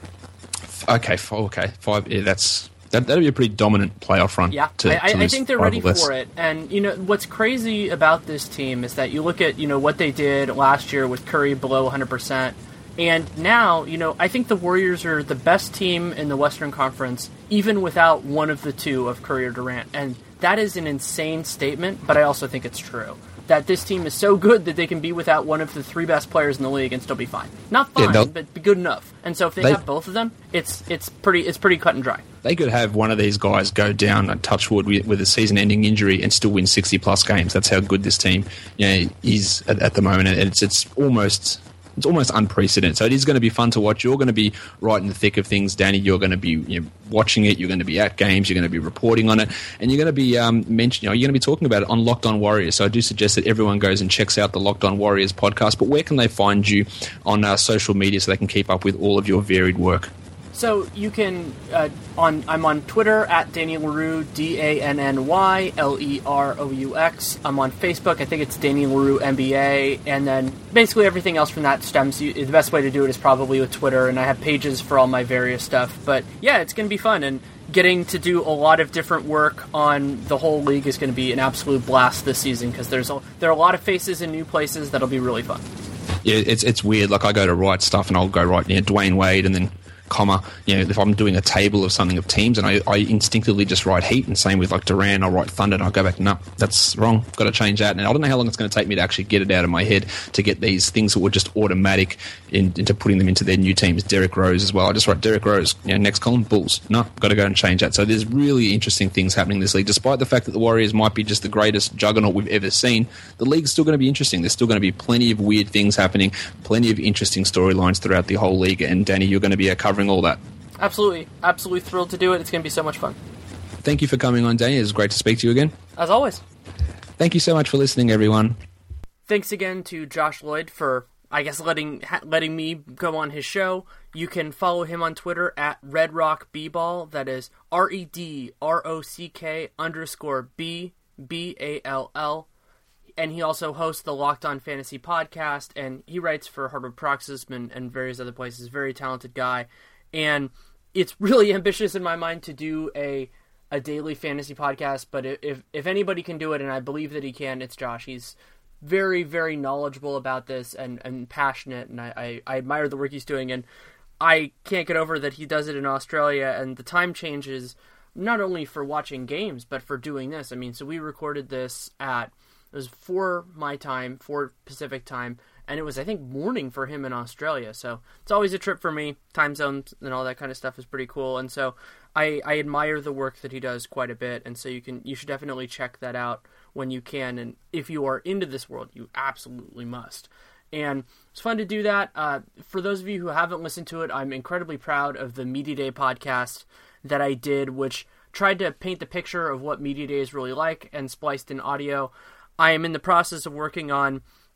Okay, okay, five. Yeah, that's that. That'll be a pretty dominant playoff run. Yeah, to, I, to I think they're ready less. for it. And you know what's crazy about this team is that you look at you know what they did last year with Curry below one hundred percent. And now, you know, I think the Warriors are the best team in the Western Conference, even without one of the two of Curry or Durant. And that is an insane statement, but I also think it's true. That this team is so good that they can be without one of the three best players in the league and still be fine. Not fine, yeah, but be good enough. And so if they, they have both of them, it's it's pretty it's pretty cut and dry. They could have one of these guys go down and touch wood with, with a season-ending injury and still win sixty-plus games. That's how good this team, you know, is at, at the moment. And it's it's almost... It's almost unprecedented. So it is going to be fun to watch. You're going to be right in the thick of things, Danny. You're going to be you know, watching it. You're going to be at games. You're going to be reporting on it. And you're going to be um, mentioning, you know, you're going to be talking about it on Locked On Warriors. So I do suggest that everyone goes and checks out the Locked On Warriors podcast. But where can they find you on uh, social media so they can keep up with all of your varied work? So you can uh, on I'm on Twitter at Danny Leroux, D A N N Y L E R O U X. I'm on Facebook. I think it's Danny Leroux N B A, and then basically everything else from that stems. The best way to do it is probably with Twitter, and I have pages for all my various stuff. But yeah, it's going to be fun, and getting to do a lot of different work on the whole league is going to be an absolute blast this season because there's a, there are a lot of faces in new places that'll be really fun. Yeah, it's it's weird. Like I go to write stuff, and I'll go write you know, Dwayne Wade, and then comma, you know, if I'm doing a table of something of teams and I, I instinctively just write Heat, and same with like Durant, I'll write Thunder and I'll go back, no, that's wrong, got to change that. And I don't know how long it's going to take me to actually get it out of my head to get these things that were just automatic in, into putting them into their new teams. Derrick Rose as well. I just write Derrick Rose, you know, next column, Bulls. No, got to go and change that. So there's really interesting things happening in this league. Despite the fact that the Warriors might be just the greatest juggernaut we've ever seen, the league's still going to be interesting. There's still going to be plenty of weird things happening, plenty of interesting storylines throughout the whole league. And Danny, you're going to be uh, covering all that. Absolutely. Absolutely thrilled to do it. It's going to be so much fun. Thank you for coming on, Danny. It was great to speak to you again. As always. Thank you so much for listening, everyone. Thanks again to Josh Lloyd for, I guess, letting letting me go on his show. You can follow him on Twitter at RedRockBball. That is R E D R O C K underscore B B A L L. And he also hosts the Locked On Fantasy podcast, and he writes for Harvard Paroxysm and, and various other places. Very talented guy. And it's really ambitious in my mind to do a a daily fantasy podcast, but if if anybody can do it, and I believe that he can, it's Josh. He's very, very knowledgeable about this and, and passionate, and I, I, I admire the work he's doing, and I can't get over that he does it in Australia, and the time changes not only for watching games, but for doing this. I mean, so we recorded this at, it was four my time, four Pacific time, and it was, I think, morning for him in Australia. So it's always a trip for me. Time zones and all that kind of stuff is pretty cool. And so I, I admire the work that he does quite a bit. And so you can you should definitely check that out when you can. And if you are into this world, you absolutely must. And it's fun to do that. Uh, for those of you who haven't listened to it, I'm incredibly proud of the Media Day podcast that I did, which tried to paint the picture of what Media Day is really like and spliced in audio. I am in the process of working on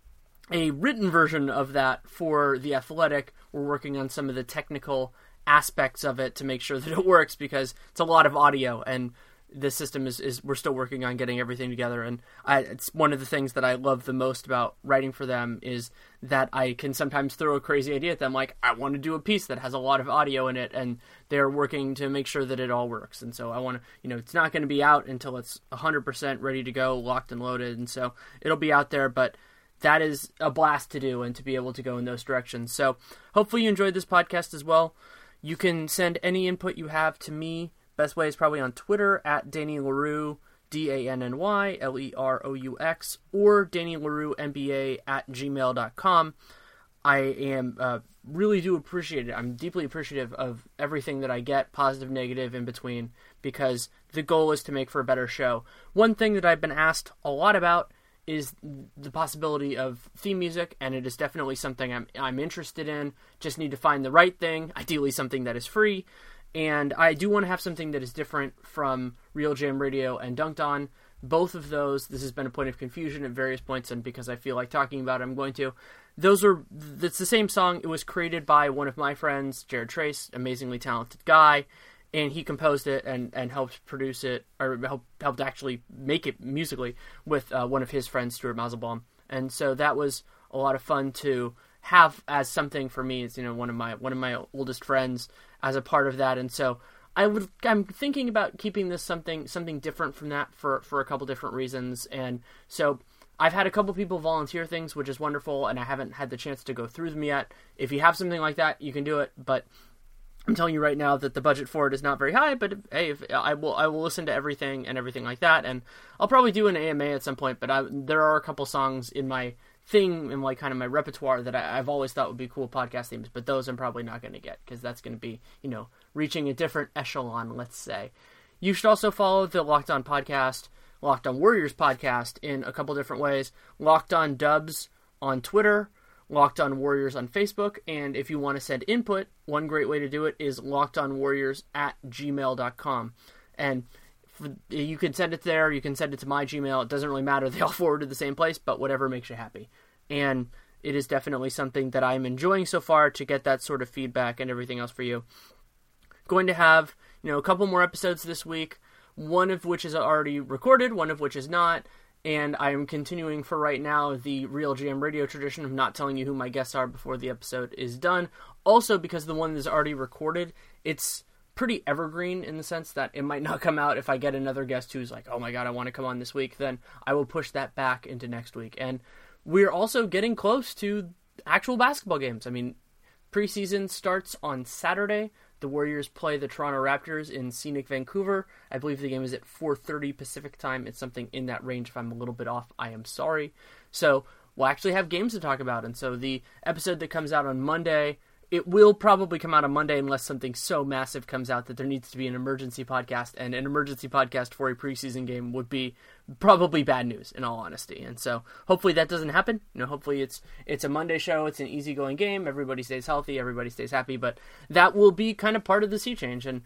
a written version of that for The Athletic. We're working on some of the technical aspects of it to make sure that it works, because it's a lot of audio, and the system is, is we're still working on getting everything together. And I, it's one of the things that I love the most about writing for them is that I can sometimes throw a crazy idea at them, like, I want to do a piece that has a lot of audio in it, and they're working to make sure that it all works. And so I want to, you know, it's not going to be out until it's one hundred percent ready to go, locked and loaded, and so it'll be out there, but that is a blast to do and to be able to go in those directions. So hopefully you enjoyed this podcast as well. You can send any input you have to me. Best way is probably on Twitter at Danny Leroux, D A N N Y L E R O U X, or Danny Leroux N B A at gmail dot com. I am uh, really do appreciate it. I'm deeply appreciative of everything that I get, positive, negative, in between, because the goal is to make for a better show. One thing that I've been asked a lot about is the possibility of theme music, and it is definitely something I'm I'm interested in. Just need to find the right thing, ideally something that is free. And I do want to have something that is different from Real Jam Radio and Dunked On. Both of those, this has been a point of confusion at various points, and because I feel like talking about it, I'm going to. Those are, it's the same song. It was created by one of my friends, Jared Trace, amazingly talented guy, and he composed it and, and helped produce it, or helped, helped actually make it musically with uh, one of his friends, Stuart Mauselbaum. And so that was a lot of fun to have as something for me. It's, you know, one of my one of my oldest friends as a part of that, and so I would I'm thinking about keeping this something something different from that for for a couple different reasons. And so I've had a couple people volunteer things, which is wonderful, and I haven't had the chance to go through them yet. If you have something like that, you can do it, but I'm telling you right now that the budget for it is not very high. But if, hey, if, I will I will listen to everything and everything like that, and I'll probably do an A M A at some point. But I, there are a couple songs in my thing in like kind of my repertoire that I, I've always thought would be cool podcast themes, but those I'm probably not going to get, because that's going to be, you know, reaching a different echelon, let's say. You should also follow the Locked On podcast, Locked On Warriors podcast, in a couple different ways. Locked On Dubs on Twitter, Locked On Warriors on Facebook, and if you want to send input, one great way to do it is lockedonwarriors at gmail dot com. And for, you can send it there, you can send it to my Gmail, it doesn't really matter, they all forward to the same place, but whatever makes you happy. And it is definitely something that I'm enjoying so far, to get that sort of feedback and everything else for you. Going to have, you know, a couple more episodes this week, one of which is already recorded, one of which is not, and I am continuing for right now the Real Jam Radio tradition of not telling you who my guests are before the episode is done. Also, because the one that's already recorded, it's pretty evergreen in the sense that it might not come out. If I get another guest who's like, oh my god, I want to come on this week, then I will push that back into next week. And we're also getting close to actual basketball games. I mean, preseason starts on Saturday. The Warriors play the Toronto Raptors in scenic Vancouver. I believe the game is at four thirty Pacific time. It's something in that range. If I'm a little bit off, I am sorry. So we'll actually have games to talk about. And so the episode that comes out on Monday, it will probably come out on Monday unless something so massive comes out that there needs to be an emergency podcast, and an emergency podcast for a preseason game would be probably bad news, in all honesty. And so hopefully that doesn't happen. You know, hopefully it's it's a Monday show, it's an easygoing game, everybody stays healthy, everybody stays happy, but that will be kind of part of the sea change. And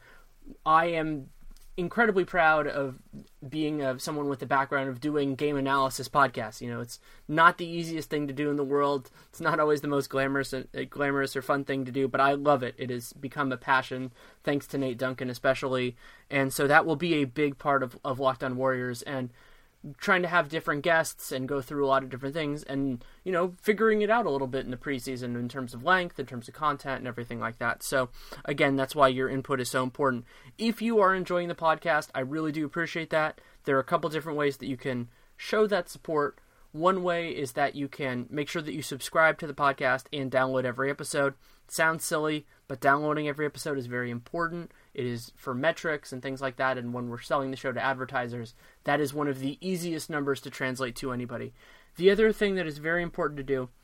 I am incredibly proud of being uh, someone with the background of doing game analysis podcasts. You know, it's not the easiest thing to do in the world. It's not always the most glamorous, uh, glamorous or fun thing to do, but I love it. It has become a passion, thanks to Nate Duncan especially. And so that will be a big part of, of Locked On Warriors, and trying to have different guests and go through a lot of different things, and, you know, figuring it out a little bit in the preseason in terms of length, in terms of content, and everything like that. So, again, that's why your input is so important. If you are enjoying the podcast, I really do appreciate that. There are a couple different ways that you can show that support. One way is that you can make sure that you subscribe to the podcast and download every episode. It sounds silly, but downloading every episode is very important. It is for metrics and things like that, and when we're selling the show to advertisers, that is one of the easiest numbers to translate to anybody. The other thing that is very important to do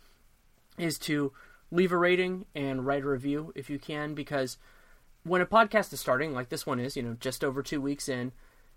is to leave a rating and write a review if you can, because when a podcast is starting, like this one is, you know, just over two weeks in,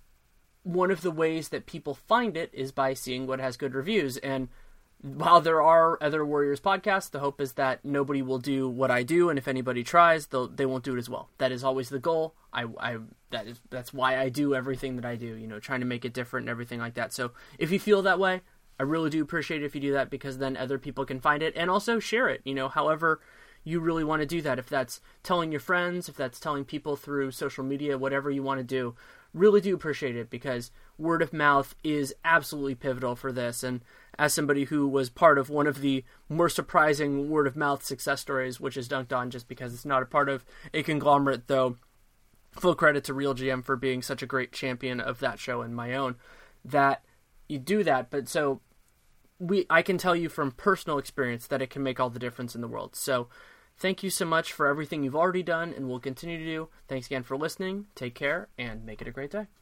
one of the ways that people find it is by seeing what has good reviews. And while there are other Warriors podcasts, the hope is that nobody will do what I do, and if anybody tries, they'll, they won't do it as well. That is always the goal. I, I that is that's why I do everything that I do, you know, trying to make it different and everything like that. So if you feel that way, I really do appreciate it if you do that, because then other people can find it and also share it, you know, however you really want to do that. If that's telling your friends, if that's telling people through social media, whatever you want to do, really do appreciate it, because word of mouth is absolutely pivotal for this. And as somebody who was part of one of the more surprising word of mouth success stories, which is Dunked On, just because it's not a part of a conglomerate, though full credit to Real G M for being such a great champion of that show and my own, that you do that. But so we, I can tell you from personal experience that it can make all the difference in the world. So thank you so much for everything you've already done and will continue to do. Thanks again for listening. Take care and make it a great day.